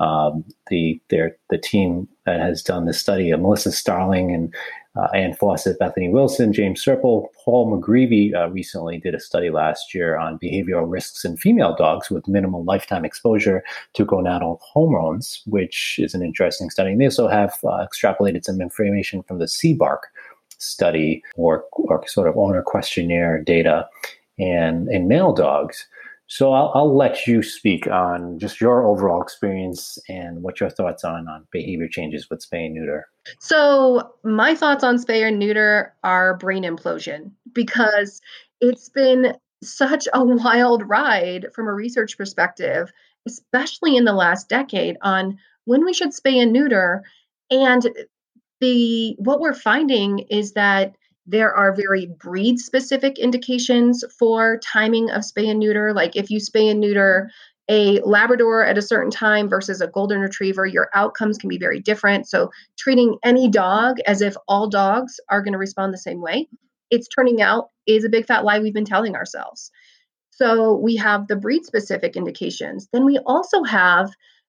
The team that has done this study, Melissa Starling and Ann Fawcett, Bethany Wilson, James Serple, Paul McGreevy recently did a study last year on behavioral risks in female dogs with minimal lifetime exposure to gonadal hormones, which is an interesting study. And they also have extrapolated some information from the CBARC study or sort of owner questionnaire data in male dogs. So I'll let you speak on just your overall experience and what your thoughts on behavior changes with spay and neuter. So my thoughts on spay and neuter are brain implosion, because it's been such a wild ride from a research perspective, especially in the last decade, on when we should spay and neuter. And what we're finding is that there are very breed specific indications for timing of spay and neuter. Like if you spay and neuter a Labrador at a certain time versus a golden retriever, your outcomes can be very different. So treating any dog as if all dogs are going to respond the same way, it's turning out is a big fat lie we've been telling ourselves. So we have the breed specific indications. Then we also have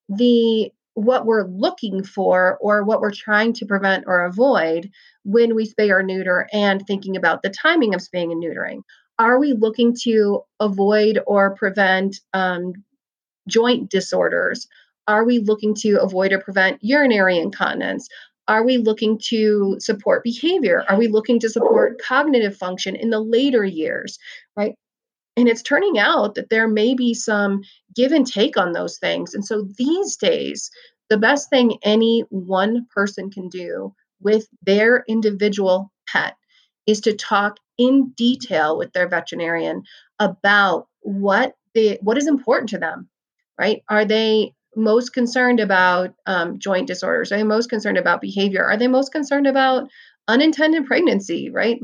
what we're looking for or what we're trying to prevent or avoid when we spay or neuter, and thinking about the timing of spaying and neutering. Are we looking to avoid or prevent joint disorders? Are we looking to avoid or prevent urinary incontinence? Are we looking to support behavior? Are we looking to support cognitive function in the later years, right? And it's turning out that there may be some give and take on those things. And so these days, the best thing any one person can do with their individual pet is to talk in detail with their veterinarian about what is important to them, right? Are they most concerned about joint disorders? Are they most concerned about behavior? Are they most concerned about unintended pregnancy, right?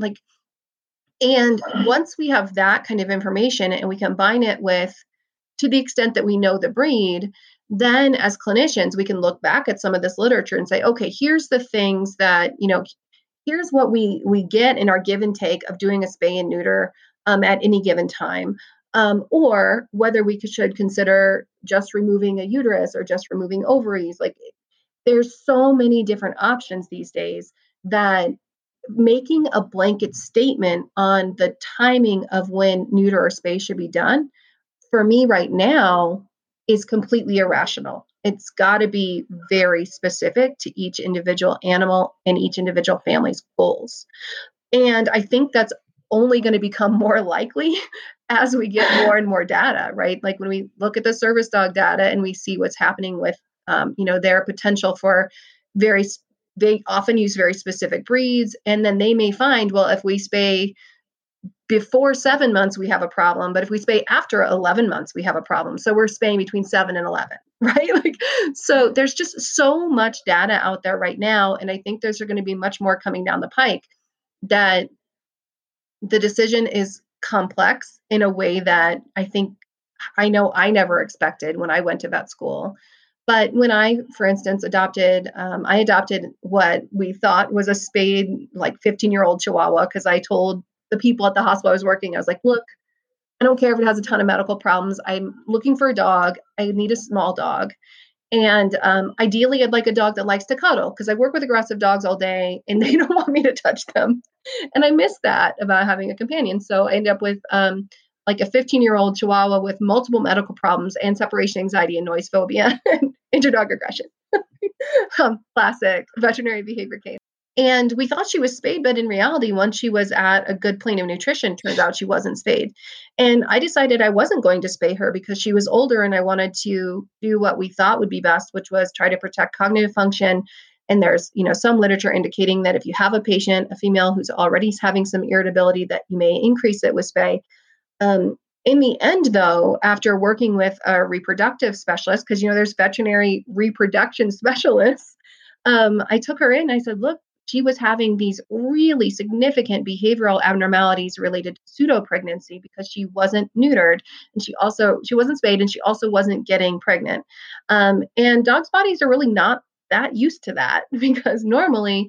And once we have that kind of information and we combine it with, to the extent that we know the breed, then as clinicians, we can look back at some of this literature and say, okay, here's the things that, here's what we get in our give and take of doing a spay and neuter at any given time. Or whether we should consider just removing a uterus or just removing ovaries. Like there's so many different options these days that making a blanket statement on the timing of when neuter or spay should be done, for me right now, is completely irrational. It's got to be very specific to each individual animal and each individual family's goals. And I think that's only going to become more likely as we get more and more data, right? Like when we look at the service dog data and we see what's happening with, their potential for they often use very specific breeds. And then they may find, well, if we spay before 7 months, we have a problem. But if we spay after 11 months, we have a problem. So we're spaying between 7 and 11, right? So there's just so much data out there right now. And I think there's going to be much more coming down the pike, that the decision is complex in a way that I know I never expected when I went to vet school. But when I, for instance, adopted what we thought was a spayed, 15-year-old Chihuahua, because I told the people at the hospital I was working, I was like, look, I don't care if it has a ton of medical problems. I'm looking for a dog. I need a small dog. And ideally, I'd like a dog that likes to cuddle, because I work with aggressive dogs all day and they don't want me to touch them. And I miss that about having a companion. So I ended up with a 15-year-old Chihuahua with multiple medical problems and separation anxiety and noise phobia and interdog aggression. Classic veterinary behavior case. And we thought she was spayed, but in reality, once she was at a good plane of nutrition, turns out she wasn't spayed. And I decided I wasn't going to spay her because she was older and I wanted to do what we thought would be best, which was try to protect cognitive function. And there's, some literature indicating that if you have a patient, a female who's already having some irritability, that you may increase it with spay. In the end, though, after working with a reproductive specialist, because, there's veterinary reproduction specialists, I took her in. I said, look, she was having these really significant behavioral abnormalities related to pseudo pregnancy because she wasn't neutered, and she wasn't spayed, and she also wasn't getting pregnant. And dogs' bodies are really not that used to that because normally,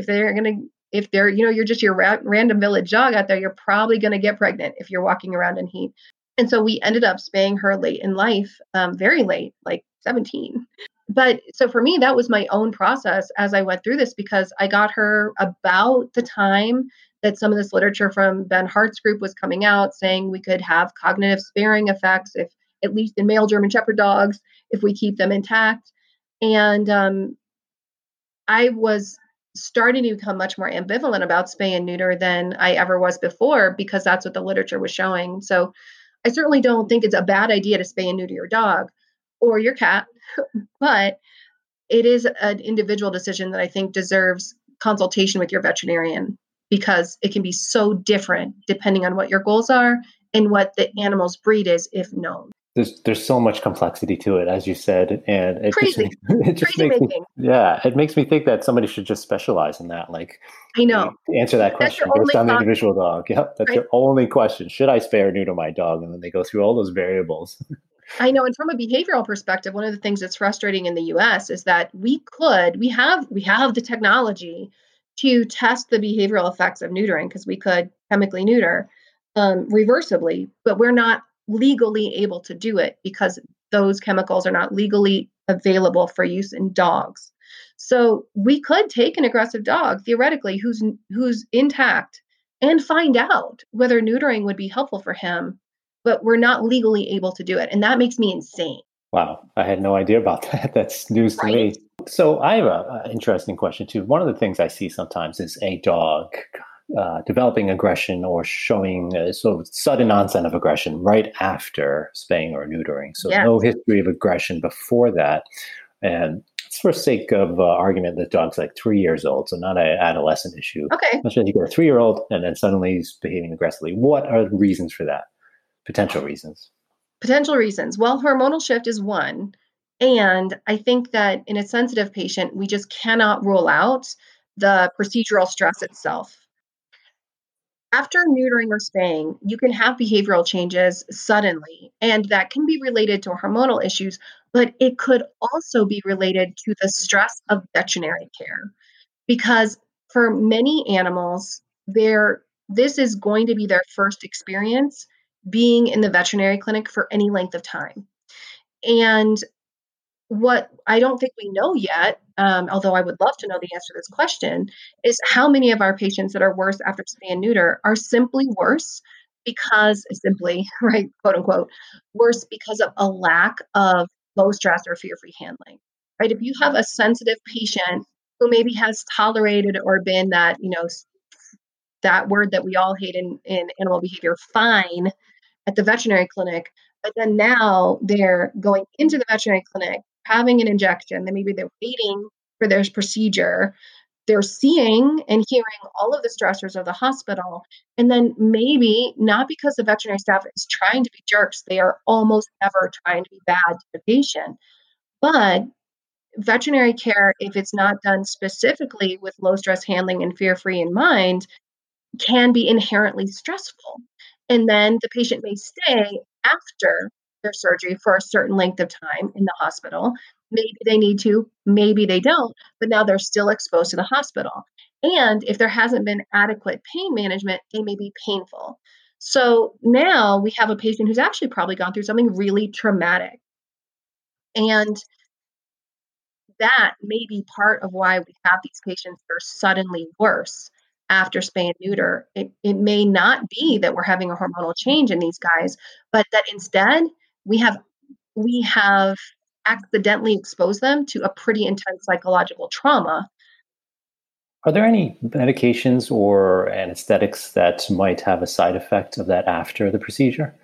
if they're, you're just your random village dog out there, you're probably going to get pregnant if you're walking around in heat. And so we ended up spaying her late in life, very late, like 17. But so for me, that was my own process as I went through this, because I got her about the time that some of this literature from Ben Hart's group was coming out saying we could have cognitive sparing effects, if at least in male German Shepherd dogs, if we keep them intact. And I was starting to become much more ambivalent about spay and neuter than I ever was before, because that's what the literature was showing. So I certainly don't think it's a bad idea to spay and neuter your dog or your cat, but it is an individual decision that I think deserves consultation with your veterinarian, because it can be so different depending on what your goals are and what the animal's breed is, if known. There's so much complexity to it, as you said, and Crazy. It just Crazy makes me, making. yeah, it makes me think that somebody should just specialize in that. Like, I know. answer that That's your question based only on the thought, individual dog. Yep, that's right? your only question. Should I spay or neuter my dog? And then they go through all those variables. I know. And from a behavioral perspective, one of the things that's frustrating in the US is that we have the technology to test the behavioral effects of neutering, because we could chemically neuter reversibly, but we're not legally able to do it because those chemicals are not legally available for use in dogs. So we could take an aggressive dog, theoretically, who's intact, and find out whether neutering would be helpful for him, but we're not legally able to do it. And that makes me insane. Wow, I had no idea about that. That's news to Right. me. So I have an interesting question too. One of the things I see sometimes is a dog developing aggression or showing a sort of sudden onset of aggression right after spaying or neutering. So Yes. no history of aggression before that. And it's for sake of argument, the dog's like 3 years old, so not an adolescent issue. Okay. Let's say you get a 3-year-old and then suddenly he's behaving aggressively. What are the reasons for that? Potential reasons. Potential reasons. Well, hormonal shift is one. And I think that in a sensitive patient, we just cannot rule out the procedural stress itself. After neutering or spaying, you can have behavioral changes suddenly, and that can be related to hormonal issues, but it could also be related to the stress of veterinary care. Because for many animals, this is going to be their first experience being in the veterinary clinic for any length of time. And what I don't think we know yet, although I would love to know the answer to this question, is how many of our patients that are worse after spay and neuter are simply worse right, quote unquote, worse because of a lack of low stress or fear free handling, right? If you have a sensitive patient who maybe has tolerated or been that, that word that we all hate in animal behavior, fine, at the veterinary clinic, but then now they're going into the veterinary clinic, having an injection, then maybe they're waiting for their procedure. They're seeing and hearing all of the stressors of the hospital. And then maybe not because the veterinary staff is trying to be jerks, they are almost never trying to be bad to the patient. But veterinary care, if it's not done specifically with low stress handling and fear free in mind, can be inherently stressful. And then the patient may stay after their surgery for a certain length of time in the hospital. Maybe they need to, maybe they don't, but now they're still exposed to the hospital. And if there hasn't been adequate pain management, they may be painful. So now we have a patient who's actually probably gone through something really traumatic. And that may be part of why we have these patients that are suddenly worse after spay and neuter. It may not be that we're having a hormonal change in these guys, but that instead we have accidentally exposed them to a pretty intense psychological trauma. Are there any medications or anesthetics that might have a side effect of that after the procedure?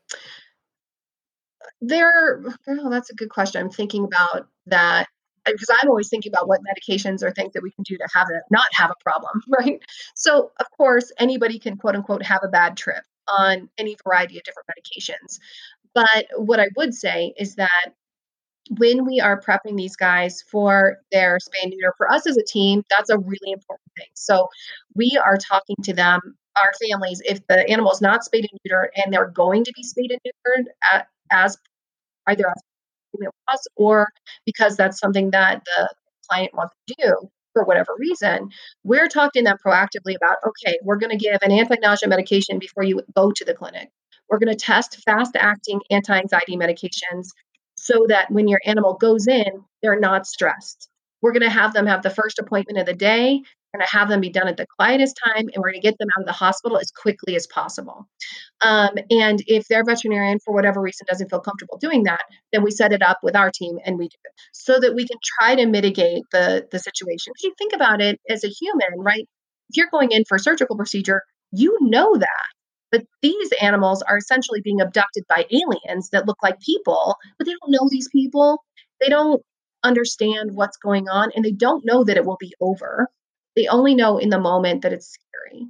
That's a good question. I'm thinking about that because I'm always thinking about what medications or things that we can do to not have a problem, right? So, of course, anybody can quote unquote have a bad trip on any variety of different medications. But what I would say is that when we are prepping these guys for their spay and neuter, for us as a team, that's a really important thing. So we are talking to them, our families, if the animal is not spayed and neutered and they're going to be spayed and neutered as either as us or because that's something that the client wants to do for whatever reason, we're talking to them proactively about, okay, we're going to give an anti-nausea medication before you go to the clinic. We're going to test fast-acting anti-anxiety medications so that when your animal goes in, they're not stressed. We're going to have them have the first appointment of the day. We're going to have them be done at the quietest time, and we're going to get them out of the hospital as quickly as possible. And if their veterinarian, for whatever reason, doesn't feel comfortable doing that, then we set it up with our team and we do it so that we can try to mitigate the situation. If you think about it as a human, right? If you're going in for a surgical procedure, you know that. But these animals are essentially being abducted by aliens that look like people, but they don't know these people. They don't understand what's going on, and they don't know that it will be over. They only know in the moment that it's scary.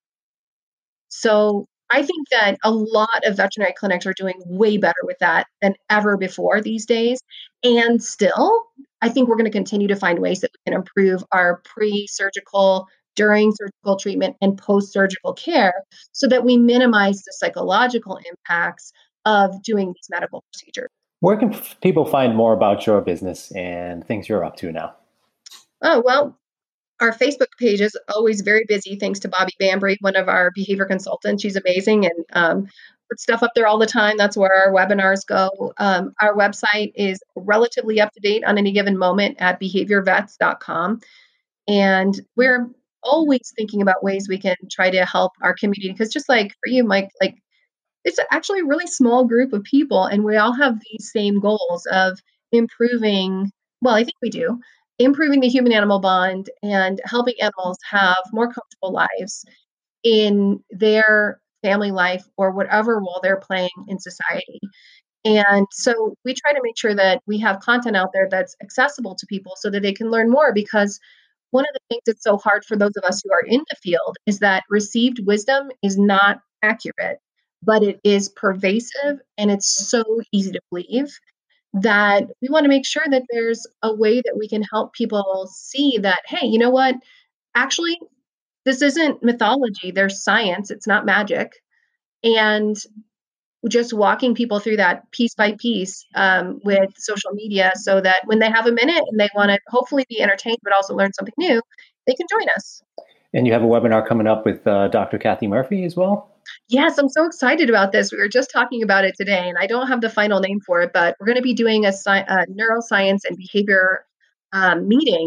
So I think that a lot of veterinary clinics are doing way better with that than ever before these days. And still, I think we're going to continue to find ways that we can improve our pre-surgical, during surgical treatment, and post-surgical care so that we minimize the psychological impacts of doing these medical procedures. Where can people find more about your business and things you're up to now? Oh, well, our Facebook page is always very busy, thanks to Bobby Bambry, one of our behavior consultants. She's amazing and puts stuff up there all the time. That's where our webinars go. Our website is relatively up to date on any given moment at behaviorvets.com. And we're always thinking about ways we can try to help our community. Because just like for you, Mike, like it's actually a really small group of people, and we all have these same goals of improving. Well, I think we do improving the human animal bond and helping animals have more comfortable lives in their family life or whatever role they're playing in society. And so we try to make sure that we have content out there that's accessible to people so that they can learn more, because one of the things that's so hard for those of us who are in the field is that received wisdom is not accurate, but it is pervasive and it's so easy to believe that we want to make sure that there's a way that we can help people see that, hey, you know what? Actually, this isn't mythology. There's science. It's not magic. And just walking people through that piece by piece with social media so that when they have a minute and they want to hopefully be entertained, but also learn something new, they can join us. And you have a webinar coming up with Dr. Kathy Murphy as well? Yes, I'm so excited about this. We were just talking about it today, and I don't have the final name for it, but we're going to be doing a neuroscience and behavior meeting,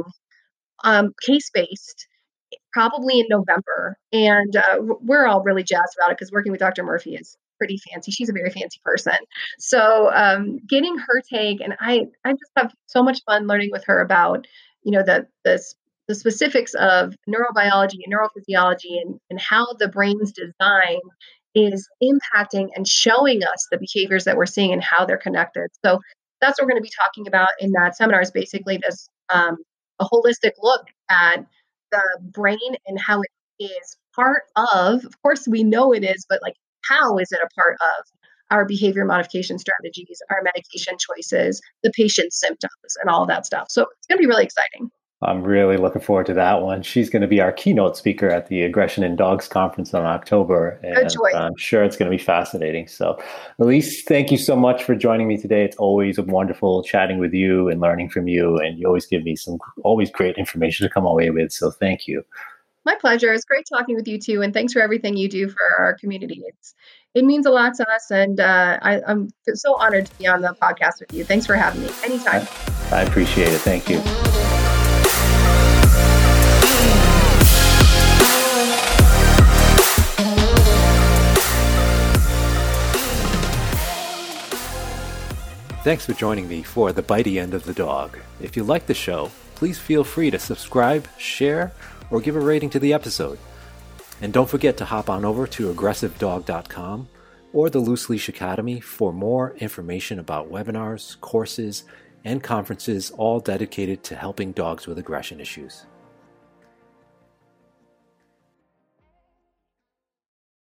case-based, probably in November. And we're all really jazzed about it because working with Dr. Murphy is pretty fancy. She's a very fancy person. So getting her take, and I just have so much fun learning with her about, the specifics of neurobiology and neurophysiology and how the brain's design is impacting and showing us the behaviors that we're seeing and how they're connected. So that's what we're going to be talking about in that seminar, is basically this a holistic look at the brain and how it is part of course, we know it is, but like, how is it a part of our behavior modification strategies, our medication choices, the patient's symptoms, and all of that stuff. So it's going to be really exciting. I'm really looking forward to that one. She's going to be our keynote speaker at the Aggression in Dogs conference in October. And I'm sure it's going to be fascinating. So, Elise, thank you so much for joining me today. It's always wonderful chatting with you and learning from you. And you always give me some always great information to come away with. So thank you. My pleasure. It's great talking with you too. And thanks for everything you do for our community. It means a lot to us. And I'm so honored to be on the podcast with you. Thanks for having me. Anytime. I appreciate it. Thank you. Thanks for joining me for The Bitey End of the Dog. If you like the show, please feel free to subscribe, share, or give a rating to the episode. And don't forget to hop on over to aggressivedog.com or the Loose Leash Academy for more information about webinars, courses, and conferences all dedicated to helping dogs with aggression issues.